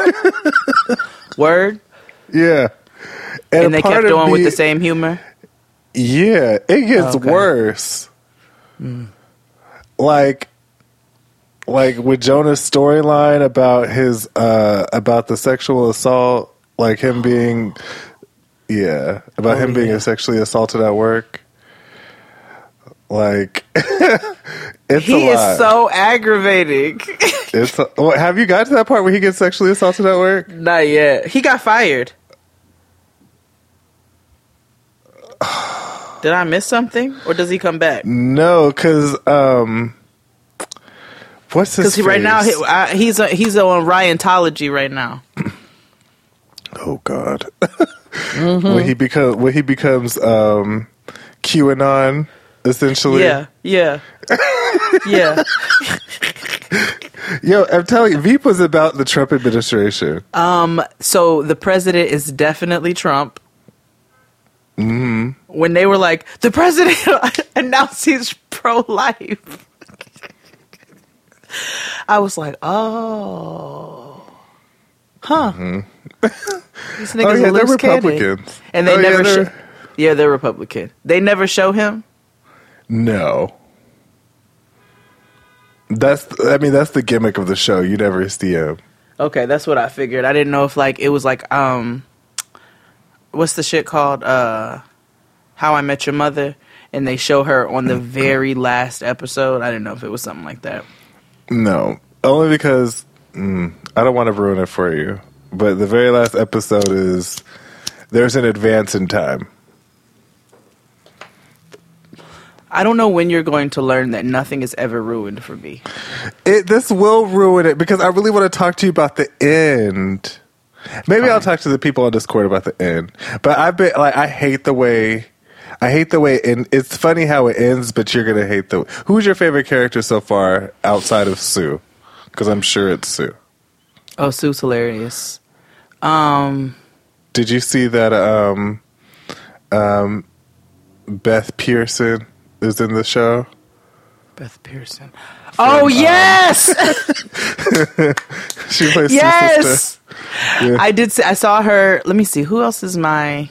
Word? Yeah. And, and they kept going me, with the same humor? Yeah. It gets okay. worse. Mm. Like, like with Jonah's storyline about his, uh, about the sexual assault, like him being... Yeah, about oh, him being yeah. sexually assaulted at work. Like, it's he a lot. is so aggravating. It's a, well, have you got to that part where he gets sexually assaulted at work? Not yet. He got fired. Did I miss something, or does he come back? No, because um, what's his? Because right now he, I, he's a, he's on Ryanthology right now. Oh God. Mm-hmm. When he becomes when he becomes um, QAnon, essentially. Yeah, yeah, yeah. Yo, I'm telling you, Veep was about the Trump administration. Um, so the president is definitely Trump. Mm-hmm. When they were like, the president announced he's pro-life, I was like, oh, huh. Mm-hmm. These niggas oh, yeah, are they're Republicans. And they oh, never yeah, they're... show. Yeah, they're Republican. They never show him? No. That's, I mean, that's the gimmick of the show. You never see him. Okay, that's what I figured. I didn't know if, like, it was like, um, what's the shit called? Uh, How I Met Your Mother. And they show her on the very last episode. I didn't know if it was something like that. No. Only because mm, I don't want to ruin it for you. But the very last episode is there's an advance in time. I don't know when you're going to learn that nothing is ever ruined for me. It, this will ruin it because I really want to talk to you about the end. Maybe Fine. I'll talk to the people on Discord about the end. But I've been like, I hate the way, I hate the way, and it's funny how it ends, but you're gonna hate the. Who's your favorite character so far outside of Sue? Because I'm sure it's Sue. Oh, Sue's hilarious. Um, Did you see that? Um, um, Beth Pearson is in the show. Beth Pearson. Oh, yes! She plays yes! Sue's sister. Yeah. I did see, I saw her. Let me see. Who else is my...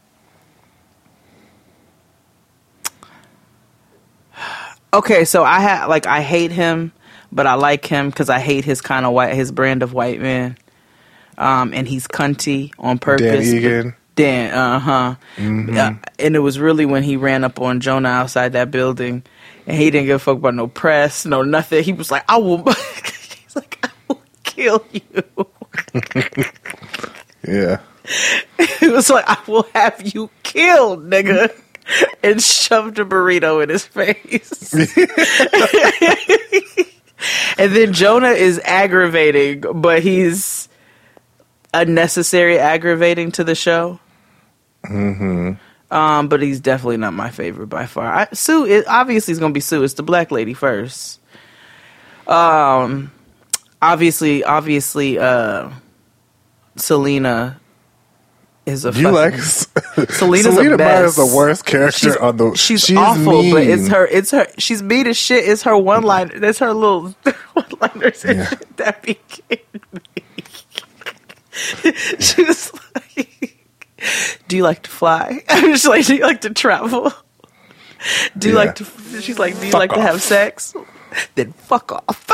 Okay, so I ha- like I hate him, but I like him because I hate his kind of white, his brand of white man. Um, and he's cunty on purpose. Dan Egan. Dan, uh-huh. Mm-hmm. Uh, and it was really when he ran up on Jonah outside that building, and he didn't give a fuck about no press, no nothing. He was like, I will, he's like, I will kill you. Yeah. He was like, I will have you killed, nigga. And shoved a burrito in his face. And then Jonah is aggravating, but he's unnecessary aggravating to the show. Mm-hmm. Um, but he's definitely not my favorite by far. I, Sue, it, obviously, is going to be Sue. It's the black lady first. Um, obviously, obviously, uh, Selena is a. You fucking, like Selena's Selena a Meyer mess. is the worst character she's, on the. She's, she's awful, mean. but it's her. It's her. She's mean as shit. It's her one line. That's her little one liners and Yeah. shit that be kidding me. She was like, "Do you like to fly?" I'm just like, "Do you like to travel? Do you Yeah. like to?" She's like, "Do you Fuck like to off. have sex?" Then fuck off.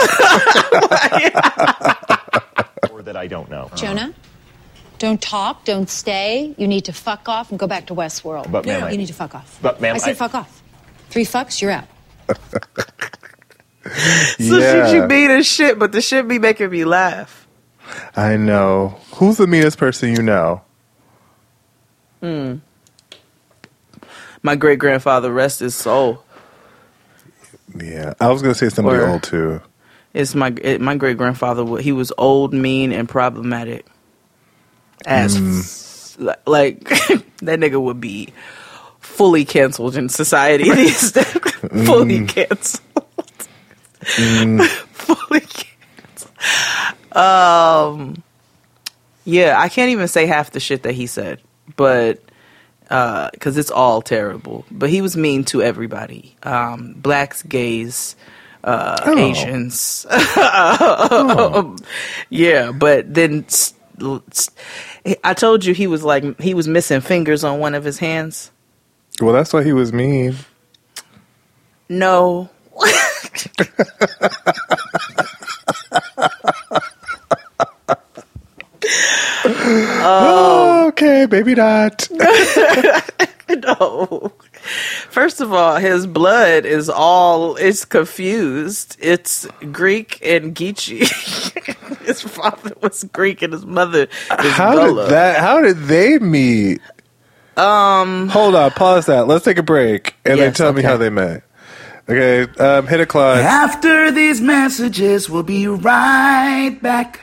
Or that I don't know. Jonah, don't talk, don't stay. You need to fuck off and go back to Westworld. But, ma'am, I- you need to fuck off. But, ma'am, I said I- fuck off. Three fucks, you're out. So Yeah. she, she mean as shit, but the shit be making me laugh. I know. Who's the meanest person you know? Hmm. My great grandfather, rest his soul. Yeah, I was gonna say somebody Or- old too. It's my it, my great grandfather. He was old, mean, and problematic. As Mm. f- like that nigga would be fully canceled in society these days. Fully Mm. canceled. Mm. Fully canceled. Um. Yeah, I can't even say half the shit that he said, but because it's all terrible. But he was mean to everybody. Um, blacks, gays, uh, Oh. Asians. Um, yeah, but then s- s- I told you he was like he was missing fingers on one of his hands. Well, that's why he was mean. No. Oh, okay, maybe not. No. First of all, his blood is all it's confused. It's Greek and Geechee. His father was Greek and his mother is How Gullah. did that? How did they meet? Um, hold on, pause that. Let's take a break and then Yes, tell me okay. how they met. Okay, um, hit a Claude. After these messages, we'll be right back.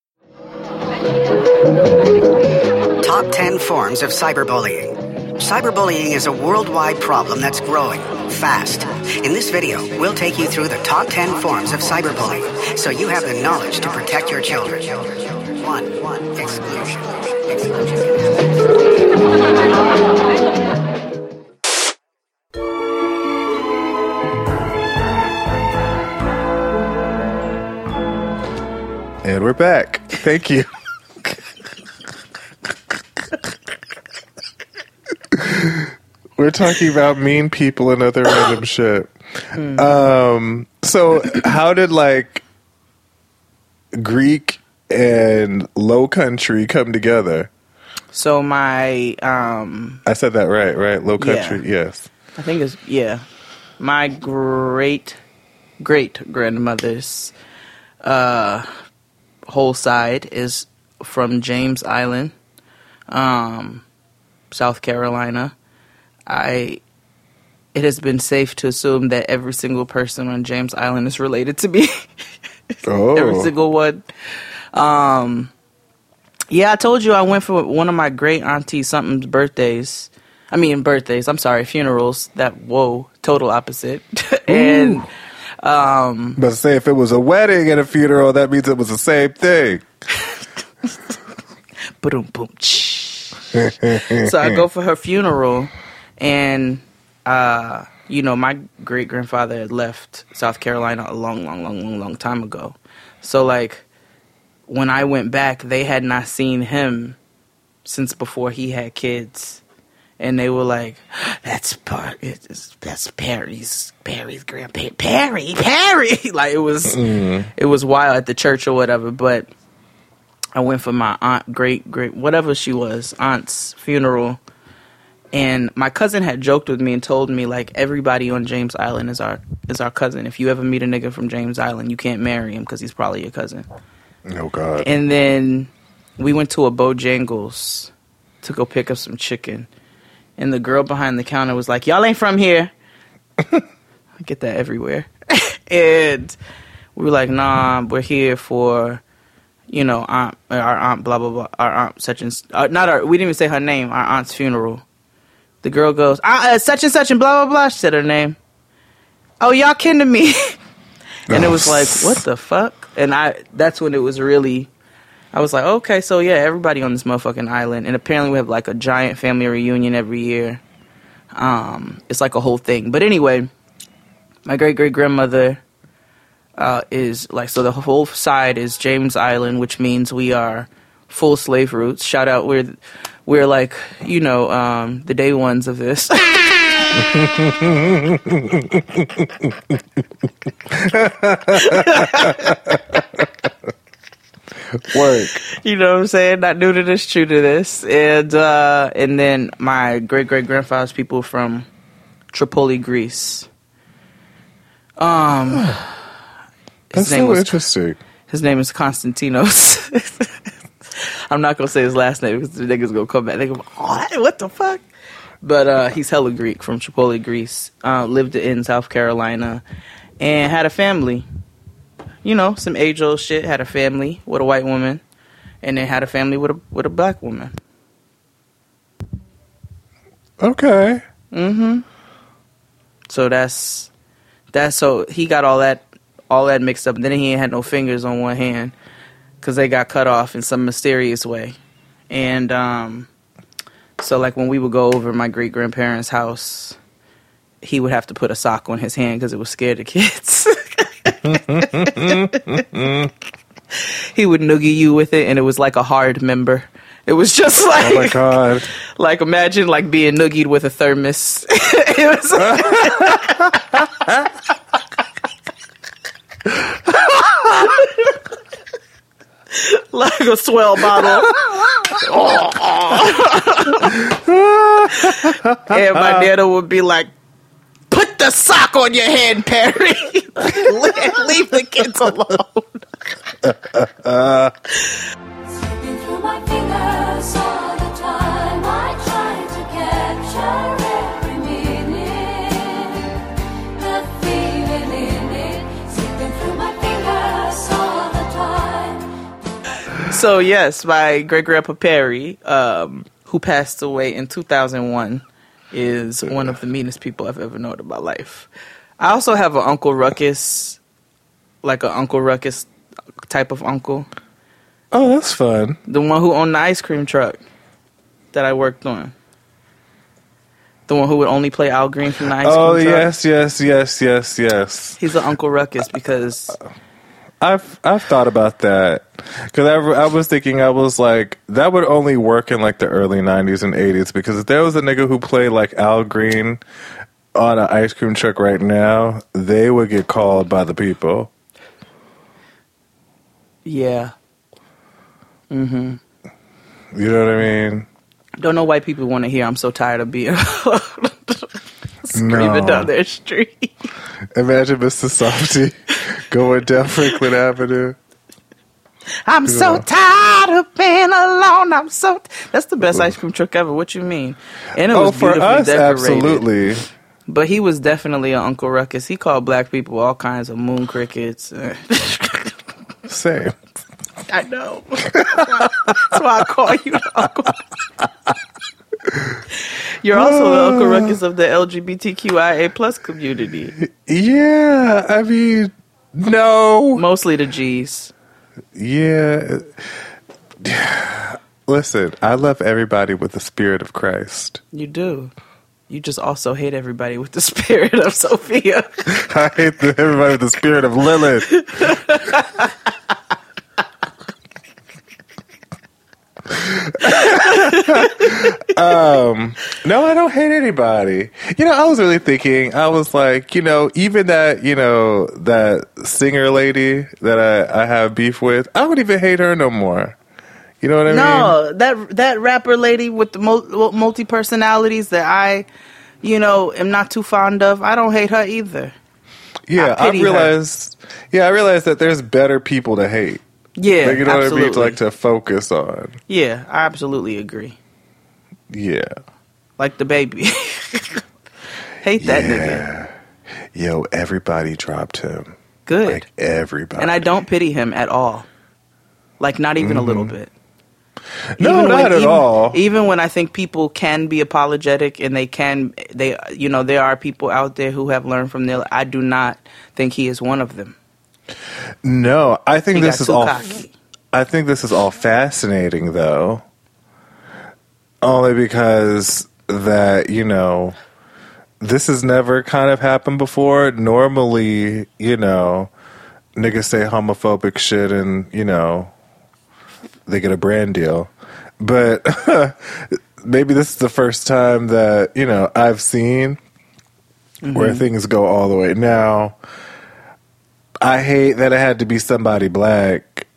Top ten forms of cyberbullying. Cyberbullying is a worldwide problem that's growing fast. In this video, we'll take you through the top ten forms of cyberbullying so you have the knowledge to protect your children. One, exclusion. And we're back. Thank you. We're talking about mean people and other random shit. Um, so how did like Greek and Low Country come together? So my um I said that right, right? Low Country, Yeah. yes. I think it's yeah. My great great grandmother's uh whole side is from James Island, um, South Carolina. I it has been safe to assume that every single person on James Island is related to me. Oh. Every single one. Um, yeah, I told you I went for one of my great auntie something's birthdays I mean, birthdays. I'm sorry, funerals. That whoa, total opposite. and um, but say if it was a wedding and a funeral, that means it was the same thing. Boom, boom. So I go for her funeral, and uh, you know, my great grandfather had left South Carolina a long, long, long, long, long time ago. So like, when I went back, they had not seen him since before he had kids, and they were like, "That's part. That's Perry's Perry's grandpa. Perry, Perry." Like it was, mm. it was wild at the church or whatever, but. I went for my aunt, great, great, whatever she was, aunt's funeral. And my cousin had joked with me and told me, like, everybody on James Island is our is our cousin. If you ever meet a nigga from James Island, you can't marry him because he's probably your cousin. Oh, God. And then we went to a Bojangles to go pick up some chicken. And the girl behind the counter was like, y'all ain't from here. I get that everywhere. And we were like, nah, we're here for... You know, aunt, our aunt, blah, blah, blah, our aunt, such and, uh, not our, we didn't even say her name, our aunt's funeral. The girl goes, uh, such and such and blah, blah, blah, she said her name. Oh, y'all kin to me. And it was like, what the fuck? And I, that's when it was really, I was like, okay, so yeah, everybody on this motherfucking island. And apparently we have like a giant family reunion every year. Um, it's like a whole thing. But anyway, my great-great-grandmother... Uh, is like, so the whole side is James Island, which means we are full slave routes. Shout out, we're, we're like, you know, um, the day ones of this. Work. You know what I'm saying? Not new to this, true to this. And, uh, and then my great-great-grandfather's people from Tripoli, Greece. Um... That's so was, interesting. His name is Konstantinos. I'm not going to say his last name because the niggas going to come back. They go, oh, what the fuck? But uh, he's hella Greek from Tripoli, Greece. Uh, lived in South Carolina and had a family. You know, some age-old shit. Had a family with a white woman. And then had a family with a with a black woman. Okay. Mm-hmm. So that's... that's so he got all that all that mixed up, and then he ain't had no fingers on one hand because they got cut off in some mysterious way. And um, so, like, when we would go over my great-grandparents' house, he would have to put a sock on his hand because it was scared of kids. He would noogie you with it, and it was like a hard member. It was just like, oh my God. Like, imagine, like, being noogied with a thermos. It was like a swell bottle. And my dad would be like, put the sock on your head, Perry. Leave the kids alone. uh. Slipping through my fingers all the time, I try to capture every minute, the feeling in it, slipping through my fingers all the time. So yes, my great-grandpa Perry, um, who passed away in two thousand one, is one of the meanest people I've ever known in my life. I also have an Uncle Ruckus, like an Uncle Ruckus type of uncle. Oh, that's fun. The one who owned the ice cream truck that I worked on. The one who would only play Al Green from the ice oh, cream truck. Oh, yes, yes, yes, yes, yes. He's an Uncle Ruckus because... I've I've thought about that. Because I, I was thinking, I was like, that would only work in like the early nineties and eighties. Because if there was a nigga who played like Al Green on an ice cream truck right now, they would get called by the people. Yeah. Mm-hmm. You know what I mean? Don't know why people want to hear I'm so tired of being screaming no. down their street. Imagine Mister Softy going down Franklin Avenue. I'm yeah. so tired of being alone. I'm so... T- That's the best ice cream truck ever. What you mean? And it was oh, for beautifully us, decorated. Absolutely. But he was definitely an Uncle Ruckus. He called black people all kinds of moon crickets. Same. I know. That's why, that's why I call you the Uncle. You're also the Uncle Ruckus of the L G B T Q I A plus community. Yeah, I mean, no. Mostly the G's. Yeah. Listen, I love everybody with the spirit of Christ. You do. You just also hate everybody with the spirit of Sophia. I hate the, everybody with the spirit of Lilith. um, no, I don't hate anybody. You know, I was really thinking, I was like, you know, even that, you know, that singer lady that I, I have beef with, I don't even hate her no more. You know what I no, mean? No, that that rapper lady with the mul- multi-personalities that I, you know, am not too fond of, I don't hate her either. Yeah, I, I realized, her. yeah, I realized that there's better people to hate. Yeah, like, you know absolutely. what I mean? To, like, to focus on. Yeah, I absolutely agree. Yeah. Like the baby. Hate that yeah. nigga. Yo, everybody dropped him. Good. Like, everybody. And I don't pity him at all. Like, not even mm-hmm. a little bit. No, even not when, at even, all. Even when I think people can be apologetic and they can, they, you know, there are people out there who have learned from their, I do not think he is one of them. No, I think he this is all. Cocky. I think this is all fascinating, though. Only because that, you know, this has never kind of happened before. Normally, you know, niggas say homophobic shit and, you know, they get a brand deal. But maybe this is the first time that, you know, I've seen mm-hmm. where things go all the way. Now, I hate that it had to be somebody black.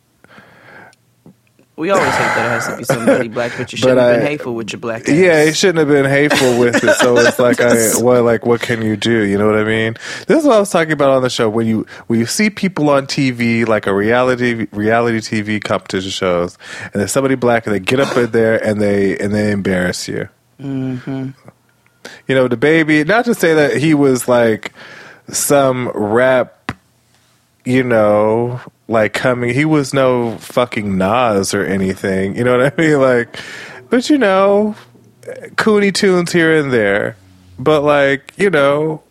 We always hate that it has to be somebody black, but you shouldn't but have been I, hateful with your black ass. Yeah, you shouldn't have been hateful with it. So it's like, I, well, like, what can you do? You know what I mean? This is what I was talking about on the show. When you when you see people on T V, like a reality reality T V competition shows, and there's somebody black, and they get up in there and they and they embarrass you. Mm-hmm. You know, the baby. Not to say that he was like some rap. You know, like coming, he was no fucking Nas or anything. You know what I mean? Like, but you know, Cooney tunes here and there. But like, you know,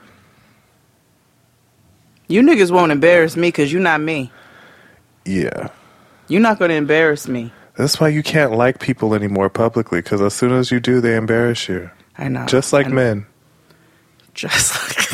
you niggas won't embarrass me because you're not me. Yeah, you're not going to embarrass me. That's why you can't like people anymore publicly, because as soon as you do, they embarrass you. I know, just like I know. men. Just like.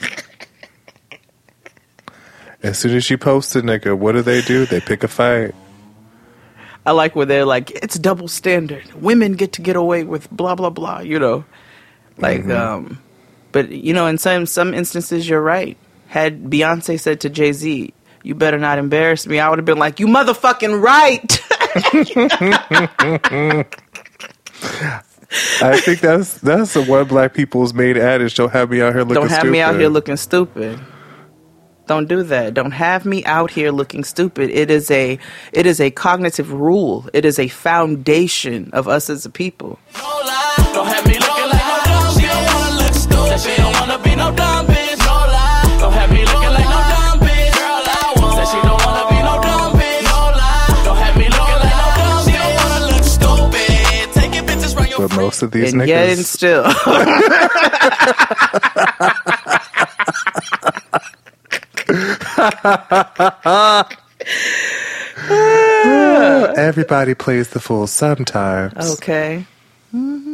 As soon as you post a nigga, what do they do? They pick a fight. I like where they're like, it's double standard. Women get to get away with blah, blah, blah, you know. Like, mm-hmm. um, but, you know, in some some instances, you're right. Had Beyonce said to Jay-Z, you better not embarrass me, I would have been like, you motherfucking right. I think that's that's the one black people's main adage. Don't have me out here looking stupid. Don't have stupid. me out here looking stupid. Don't do that. Don't have me out here looking stupid. It is a it is a cognitive rule. It is a foundation of us as a people. Don't lie. Don't have me looking like no dumb bitch. She don't wanna look stupid. She don't wanna be no dumb bitch. No lie. Don't have me looking like no dumb bitch. Girl, I want. Said she don't wanna be no dumb bitch. No lie. Don't have me looking like no dumb bitch. She don't wanna look stupid. Taking bitches right your. But most of these and niggas. Yet and still. Everybody plays the fool sometimes. Okay. Oh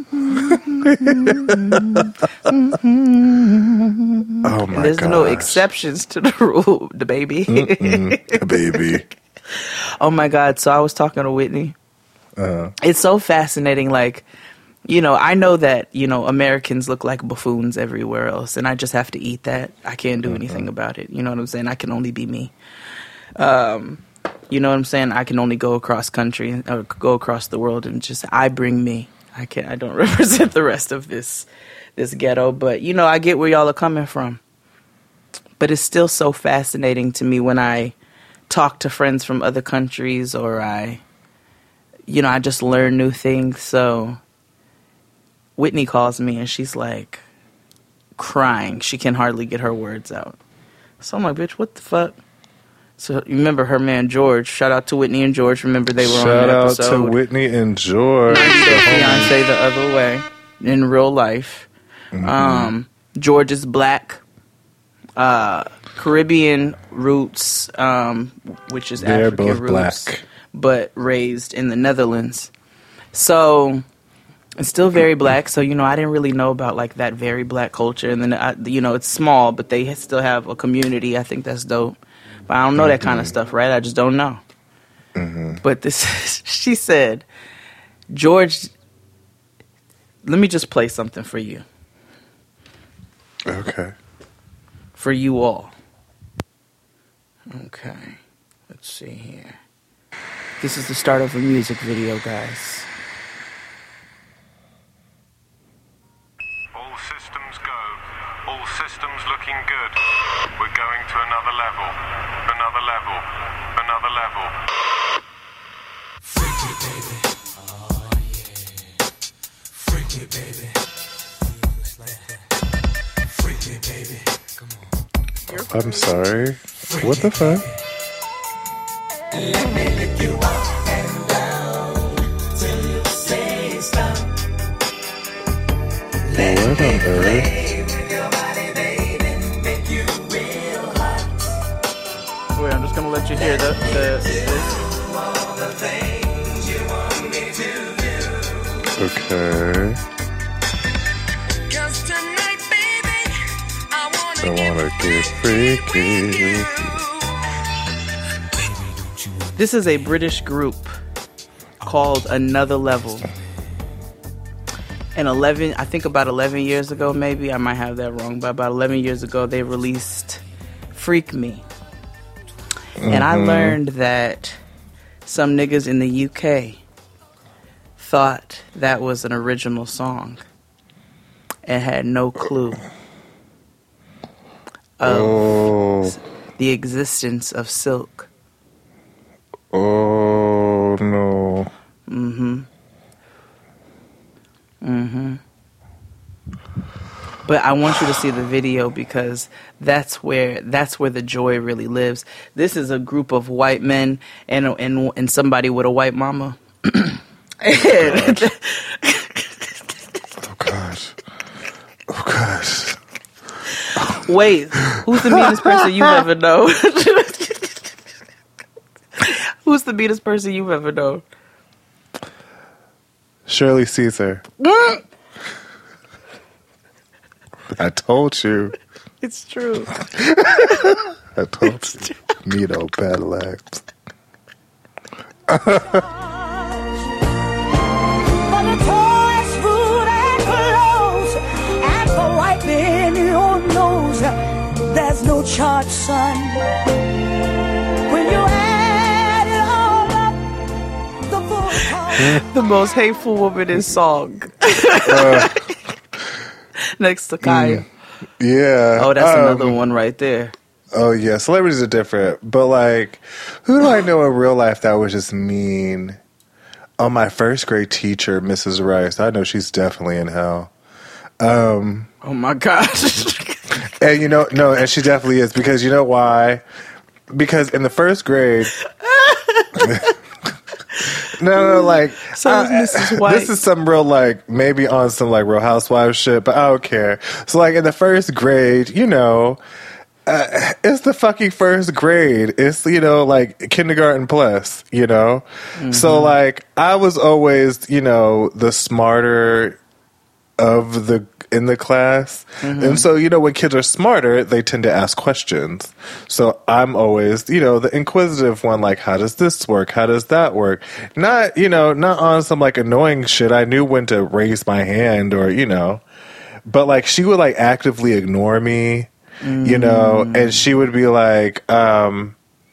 my There's gosh. no exceptions to the rule, the baby. The baby. Oh my God. So I was talking to Whitney. Uh-huh. It's so fascinating. Like, you know, I know that, you know, Americans look like buffoons everywhere else, and I just have to eat that. I can't do mm-hmm. anything about it. You know what I'm saying? I can only be me. Um, you know what I'm saying? I can only go across country or go across the world and just, I bring me. I can't, I don't represent the rest of this, this ghetto, but you know, I get where y'all are coming from. But it's still so fascinating to me when I talk to friends from other countries, or I, you know, I just learn new things. So Whitney calls me and she's like crying. She can hardly get her words out. So I'm like, bitch, what the fuck? So you remember her man George? Shout out to Whitney and George. Remember they were Shout on that episode. Shout out to Whitney and George. Beyonce the other way. in real life. Mm-hmm. Um, George is black. Uh, Caribbean roots, um, which is They're African both roots, black. but raised in the Netherlands. So it's still very black. So, you know, I didn't really know about like that very black culture. And then, I, you know, it's small, but they still have a community. I think that's dope. But I don't know mm-hmm. that kind of stuff, right? I just don't know. Mm-hmm. But this, she said, George, let me just play something for you. Okay. For you all. Okay. Let's see here. This is the start of a music video, guys. All systems go. All systems looking good. We're going to another level. Another level. Another level. Freaky baby. Oh yeah. Freaky baby. Just like that. Freaky baby. Come on. I'm sorry. What the fuck? Let me lick you up and down till you say stop. What on earth? Wait, I'm just gonna let you hear the, the this. Okay. I wanna get freaky with you. This is a British group called Another Level. And eleven, I think about eleven years ago, maybe I might have that wrong, but about eleven years ago, they released "Freak Me," mm-hmm. and I learned that some niggas in the U K thought that was an original song and had no clue of oh. the existence of Silk. Oh no. Mm-hmm. Mm-hmm. But I want you to see the video because that's where that's where the joy really lives. This is a group of white men and and and somebody with a white mama. Oh gosh. Oh gosh. Wait, who's the meanest person you've ever known? Who's the meanest person you've ever known? Shirley Caesar. I told you. It's true. I told it's you. True. Need no battle axe. For the toys, food, and clothes, and for wiping your nose, there's no charge, son. When you add it all up, the full cost. The most hateful woman in song. uh, Next to Kaya. Mm, yeah. Oh, that's um, another one right there. Oh, yeah. Celebrities are different. But, like, who do I know in real life that was just mean? Oh, my first grade teacher, Missus Rice. I know she's definitely in hell. Um, oh, my gosh. And, you know, no, and she definitely is. Because you know why? Because in the first grade... No, no, like, so uh, Missus White. This is some real, like, maybe on some, like, Real Housewives shit, but I don't care. So, like, in the first grade, you know, uh, it's the fucking first grade. It's, you know, like, kindergarten plus, you know? Mm-hmm. So, like, I was always, you know, the smarter of the in the class. Mm-hmm. And so, you know, when kids are smarter, they tend to ask questions. So I'm always, you know, the inquisitive one, like, how does this work? How does that work? Not, you know, not on some, like, annoying shit. I knew when to raise my hand or, you know, but, like, she would, like, actively ignore me, mm. you know, and she would be like, um,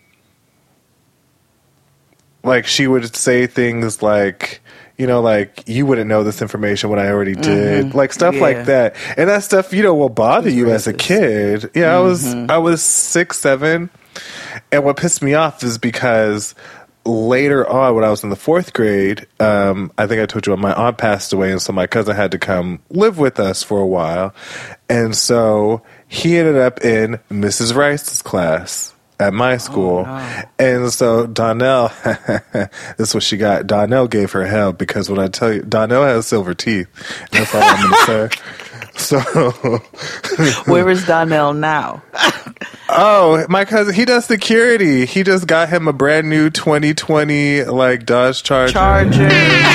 like, she would say things like, you know, like, you wouldn't know this information when I already did. Mm-hmm. Like, stuff yeah. like that. And that stuff, you know, will bother you as a kid. Yeah, mm-hmm. I was I was six, seven. And what pissed me off is because later on, when I was in the fourth grade, um, I think I told you my aunt passed away, and so my cousin had to come live with us for a while. And so he ended up in Missus Rice's class. at my school. Oh, no. And so Donnell, this is what she got. Donnell gave her hell because when I tell you, Donnell has silver teeth. And that's all I'm going to say. So, where is Donnell now? Oh, my cousin, he does security. He just got him a brand new twenty twenty like Dodge Charger. Charger.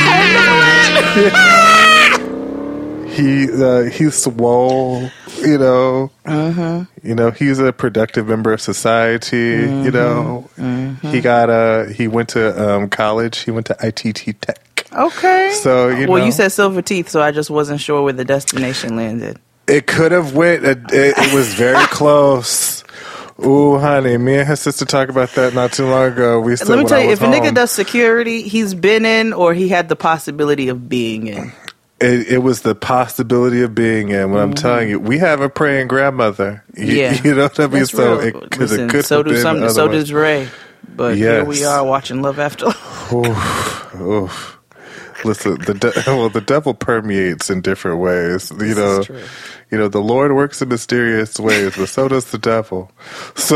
he uh, he's swole, you know. Uh-huh. You know, he's a productive member of society. Mm-hmm. You know, mm-hmm. he got a he went to um, college. He went to I T T Tech. Okay. So you well, know, you said silver teeth, so I just wasn't sure where the destination landed. It could have went. It, it, it was very close. Ooh, honey, me and his sister talked about that not too long ago. We said, let me tell you, if home, a nigga does security, he's been in or he had the possibility of being in. It, it was the possibility of being in. When mm-hmm. I'm telling you, we have a praying grandmother. You, yeah, you know what I mean. That's so real. it, Listen, it could so have do been some. otherwise. So does Ray. But yes. here we are watching Love After Love. Oof, oof. Listen, the de- well, the devil permeates in different ways. You this know, you know, the Lord works in mysterious ways, but so does the devil. So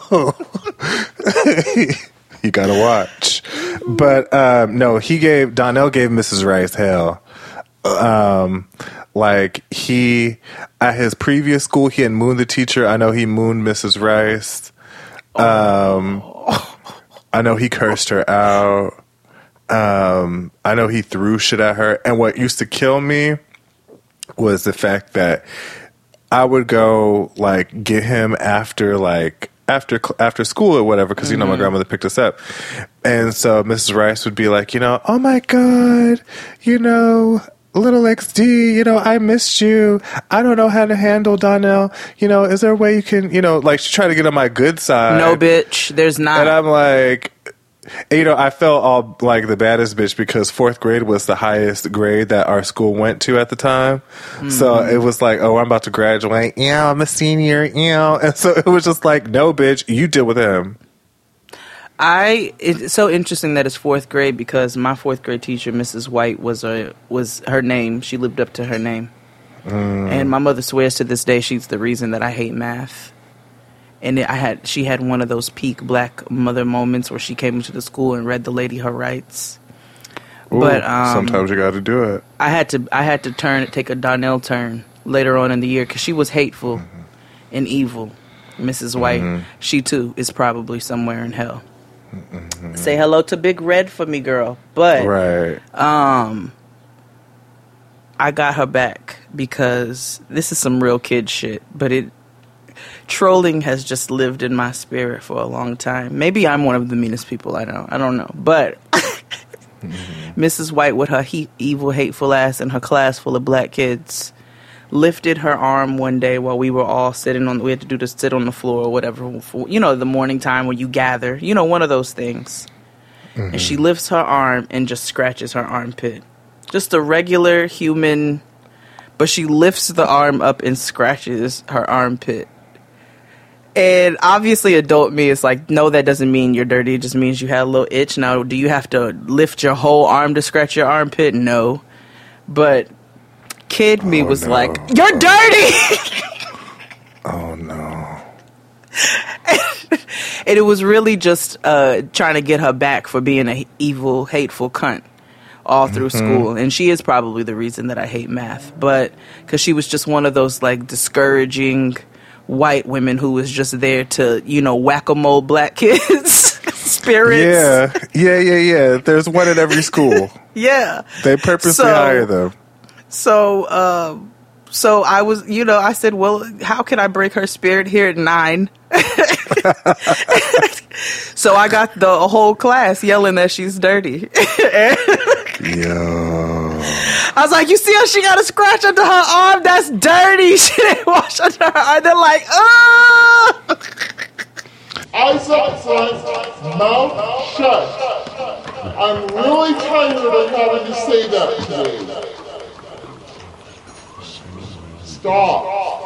you gotta watch. But um, no, he gave Donnell gave Missus Rice hell. Um, like he at his previous school, he had mooned the teacher. I know he mooned Missus Rice. Um, I know he cursed her out. Um, I know he threw shit at her. And what used to kill me was the fact that I would go, like, get him after, like, after after school or whatever, because, you know, my grandmother picked us up. And so Missus Rice would be like, you know, oh, my God, you know, little X D, you know, I missed you. I don't know how to handle Donnell. You know, is there a way you can, you know, like, she tried to get on my good side. No, bitch, there's not. And I'm like... You know, I felt all like the baddest bitch because fourth grade was the highest grade that our school went to at the time. Mm-hmm. So it was like, oh, I'm about to graduate. Yeah, I'm a senior. Yeah. And so it was just like, no, bitch, you deal with him. I, it's so interesting that it's fourth grade because my fourth grade teacher, Missus White, was a, was her name. She lived up to her name. Mm. And my mother swears to this day she's the reason that I hate math. And I had she had one of those peak black mother moments where she came into the school and read the lady her rights. Ooh, but um, sometimes you got to do it. I had to I had to turn take a Donnell turn later on in the year because she was hateful mm-hmm. and evil. Missus White, mm-hmm. she too is probably somewhere in hell. Mm-hmm. Say hello to Big Red for me, girl. But right, um, I got her back because this is some real kid shit. But it. Trolling has just lived in my spirit for a long time. Maybe I'm one of the meanest people I know. I don't know. But mm-hmm. Missus White, with her he- evil, hateful ass and her class full of black kids, lifted her arm one day while we were all sitting on, we had to do the sit on the floor or whatever, for, you know, the morning time when you gather, you know, one of those things. Mm-hmm. And she lifts her arm and just scratches her armpit. Just a regular human, but she lifts the arm up and scratches her armpit. And obviously adult me is like, no, that doesn't mean you're dirty. It just means you had a little itch. Now, do you have to lift your whole arm to scratch your armpit? No. But kid me oh, was no. like, you're dirty! Oh, no. And it was really just uh, trying to get her back for being an evil, hateful cunt all through mm-hmm. school. And she is probably the reason that I hate math. But because she was just one of those, like, discouraging... white women who was just there to, you know, whack-a-mole black kids spirits. Yeah, yeah, yeah, yeah. There's one at every school. Yeah. They purposely so, hire them. So, um, so I was, you know, I said, well, how can I break her spirit here at nine? So I got the whole class yelling that she's dirty. Yo. I was like, you see how she got a scratch under her arm? That's dirty. She didn't wash under her arm. They're like, oh. Eyes up, son. Mouth shut. I'm really tired of having to say that today. Stop.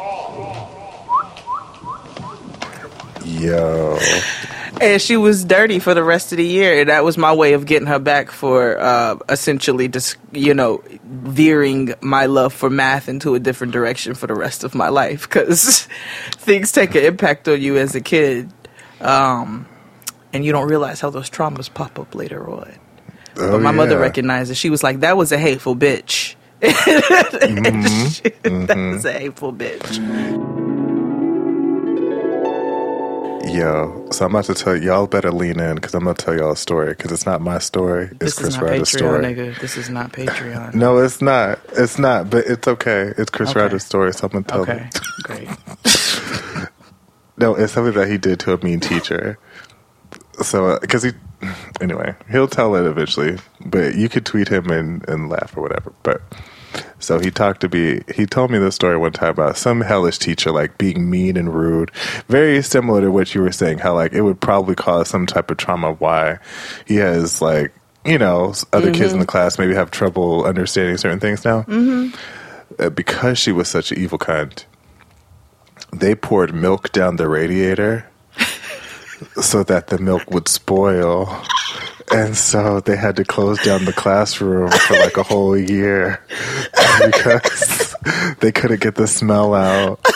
Yo. And she was dirty for the rest of the year. And that was my way of getting her back for uh, essentially just, you know, veering my love for math into a different direction for the rest of my life. Because things take an impact on you as a kid. Um, and you don't realize how those traumas pop up later on. Oh, but my yeah. mother recognized it. She was like, that was a hateful bitch. mm-hmm. she, mm-hmm. That was a hateful bitch. Yo, so I'm about to tell y'all better lean in because I'm going to tell y'all a story because it's not my story. It's this Chris is not Ryder's Patreon, story. Nigga. This is not Patreon. No, it's not. It's not, but it's okay. It's Chris Okay. Ryder's story, so I'm going to tell Okay, it. great. No, it's something that he did to a mean teacher. So, because he, anyway, he'll tell it eventually, but you could tweet him and, and laugh or whatever. But, so he talked to me, he told me this story one time about some hellish teacher, like, being mean and rude. Very similar to what you were saying, how, like, it would probably cause some type of trauma why he has, like, you know, other Mm-hmm. kids in the class maybe have trouble understanding certain things now. Mm-hmm. Uh, because she was such an evil cunt, they poured milk down the radiator so that the milk would spoil. And so they had to close down the classroom for like a whole year because they couldn't get the smell out.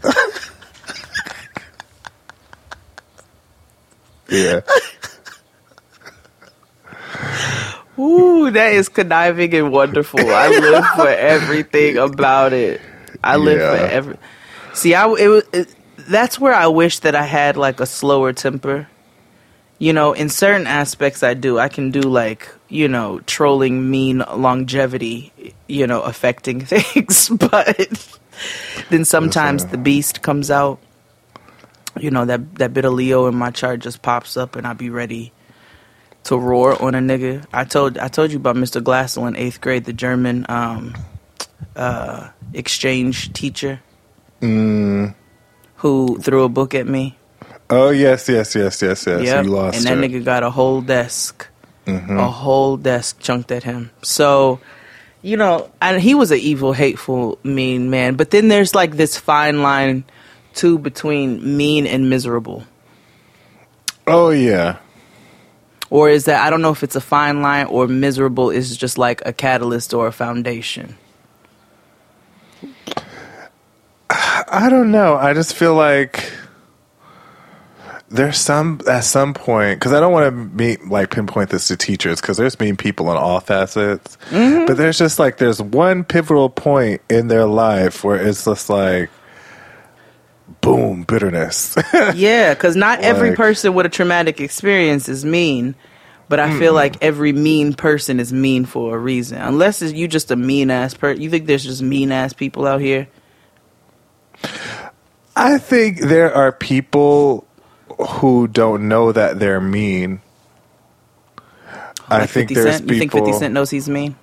Yeah. Ooh, that is conniving and wonderful. I live for everything about it. I live Yeah. for every. See, I it was. It, that's where I wish that I had like a slower temper. You know, in certain aspects, I do. I can do like, you know, trolling, mean longevity, you know, affecting things. But then sometimes the beast comes out. You know, that that bit of Leo in my chart just pops up, and I be ready to roar on a nigga. I told I told you about Mister Glassel in eighth grade, the German um, uh, exchange teacher Mm. who threw a book at me. Oh, yes, yes, yes, yes, yes. Yep. You lost and that it. nigga got a whole desk, Mhm. a whole desk chunked at him. So, you know, and he was an evil, hateful, mean man. But then there's like this fine line too between mean and miserable. Oh, yeah. Or is that, I don't know if it's a fine line or miserable is just like a catalyst or a foundation. I don't know. I just feel like there's some, at some point, because I don't want to be, like pinpoint this to teachers because there's mean people on all facets. Mm-hmm. But there's just like, there's one pivotal point in their life where it's just like, boom, bitterness. Yeah, because not every Like- person with a traumatic experience is mean, but I feel Mm-mm. like every mean person is mean for a reason. Unless it's you just a mean ass person. You think there's just mean ass people out here? I think there are people who don't know that they're mean. I Like think fifty there's Cent? people. You think fifty Cent knows he's mean?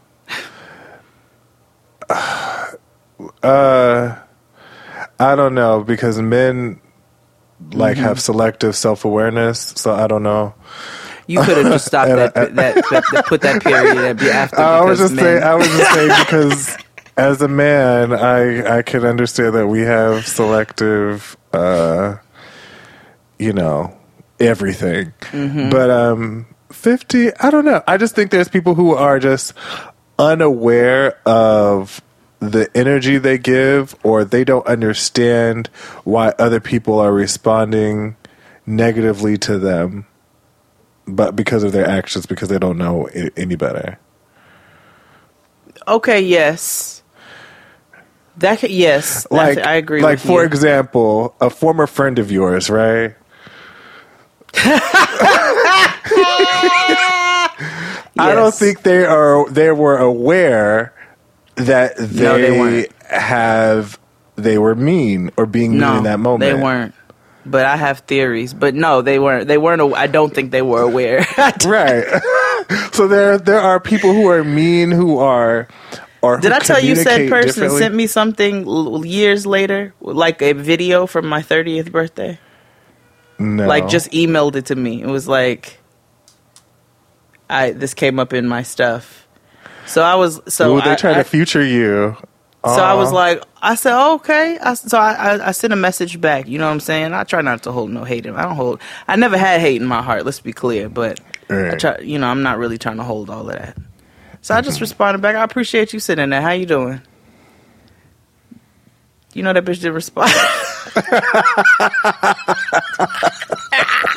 Uh, I don't know because men like Mhm. have selective self awareness, so I don't know. You could have just stopped And that, I- that, that, that, put that period and be after. I was because just saying. men. I was just saying because as a man, I I can understand that we have selective, uh, you know, everything. Mhm. But um, fifty, I don't know. I just think there's people who are just unaware of the energy they give, or they don't understand why other people are responding negatively to them, but because of their actions, because they don't know i- any better. Okay, yes. That could, yes, Like, I agree like with for you. example, a former friend of yours, right? I don't think they are. They were aware that they, No, they weren't. have. They were mean or being mean No, in that moment. they weren't. But I have theories. But no, they weren't. They weren't. aw- I don't think they were aware. Right. So there, there are people who are mean who are. Or Did who I tell you said communicate person differently. sent me something l- years later, like a video from my thirtieth birthday? No. Like just emailed it to me. It was like, I this came up in my stuff. So I was so Ooh, they I, try I- to future you. So I was Aw. like, I said, oh, okay. I, so I, I, I sent a message back. You know what I'm saying? I try not to hold no hate in. I don't hold. I never had hate in my heart. Let's be clear. But I Right. try. You know, I'm not really trying to hold all of that. So I just responded back. I appreciate you sitting there. How you doing? You know that bitch didn't respond.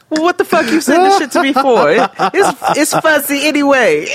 Well, what the fuck you said this shit to me for? It, it's, it's fuzzy anyway.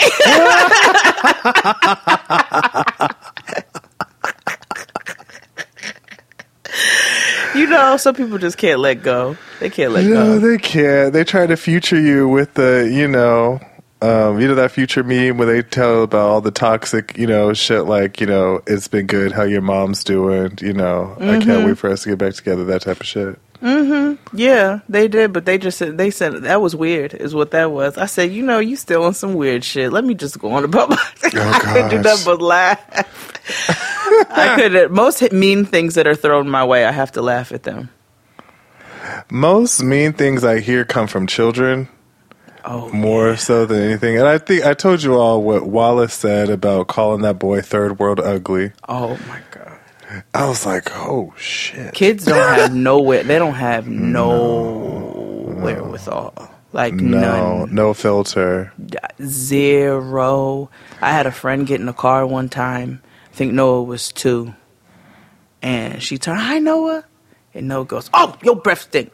You know, some people just can't let go. They can't let no, go. No, they can't. They try to future you with the, you know, um, you know that future meme where they tell about all the toxic, you know, shit like, you know, it's been good, how your mom's doing, you know, mm-hmm. I can't wait for us to get back together, that type of shit. Mm-hmm. Yeah, they did, but they just said, they said that was weird, is what that was. I said, you know, you still on some weird shit. Let me just go on about my thing. Oh, I couldn't do nothing but laugh. I couldn't. Most mean things that are thrown my way, I have to laugh at them. Most mean things I hear come from children. Oh, more yeah. so than anything. And I think I told you all what Wallace said about calling that boy third world ugly. Oh, my God. I was like, oh, shit. Kids don't have nowhere. They don't have no, no wherewithal. Like, no, none. No filter. Zero. I had a friend get in a car one time. I think Noah was two. And she turned, hi, Noah. And Noah goes, oh, your breath stink.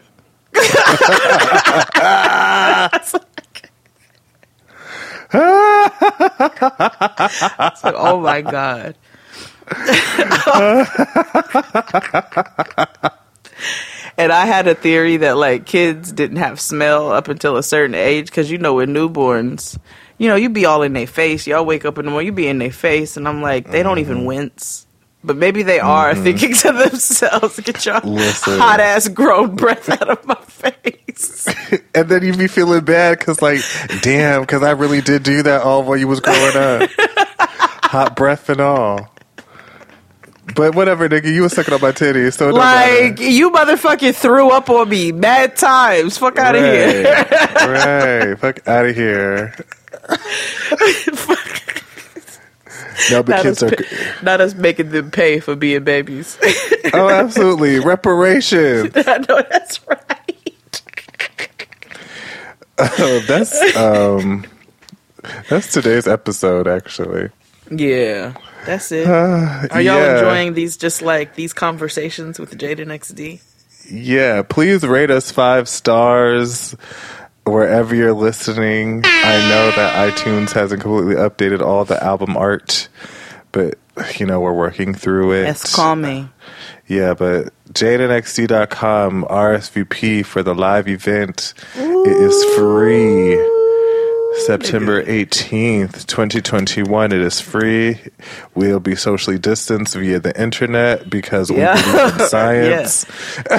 It's like, oh, my God. And I had a theory that like kids didn't have smell up until a certain age, because you know with newborns, you know, you be all in their face. Y'all wake up in the morning, you be in their face, and I'm like, they don't even wince. But maybe they are mm-hmm. thinking to themselves, get your hot ass grown breath out of my face. And then you be feeling bad because like, damn, because I really did do that all while you was growing up. Hot breath and all. But whatever, nigga, you was sucking on my titties, so it don't like matter. You motherfucking threw up on me mad times. Fuck out of right. here. Right, fuck out of here. No, but not kids us, are pa- not us making them pay for being babies. Oh, absolutely, reparations. I know that's right. Oh, that's um, that's today's episode, actually. Yeah. That's it. Uh, Are y'all yeah. enjoying these, just like these conversations with Jaden X D? Yeah, please rate us five stars wherever you're listening. I know that iTunes hasn't completely updated all the album art, but you know, we're working through it. It's calming. Yeah, but Jaden X D dot com R S V P for the live event. Ooh. It is free. September eighteenth, twenty twenty-one. It is free. We'll be socially distanced via the internet because yeah. we believe in science.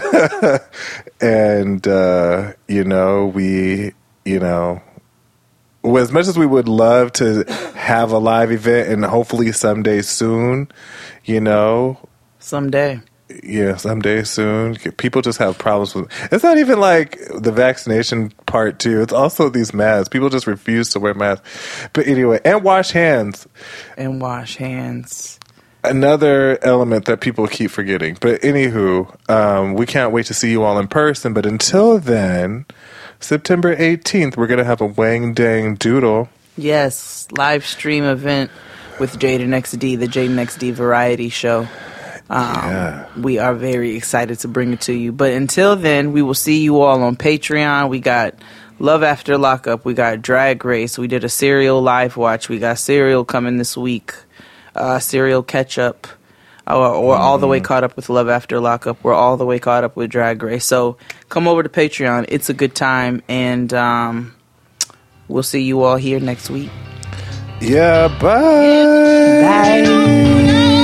And, uh, you know, we, you know, as much as we would love to have a live event and hopefully someday soon, you know. Someday. Yeah, someday soon. People just have problems with it. It's not even like the vaccination part, too. It's also these masks. People just refuse to wear masks. But anyway, and wash hands. And wash hands. Another element that people keep forgetting. But anywho, um, we can't wait to see you all in person. But until then, September eighteenth, we're going to have a Wang Dang Doodle. Yes, live stream event with Jaden X D, the Jaden X D Variety Show. Um, yeah. We are very excited to bring it to you. But until then, we will see you all on Patreon. We got Love After Lockup. We got Drag Race. We did a Serial live watch. We got Serial coming this week. Uh, Serial catch up. Uh, we're mm. all the way caught up with Love After Lockup. We're all the way caught up with Drag Race. So come over to Patreon. It's a good time. And um, we'll see you all here next week. Yeah, bye. Bye.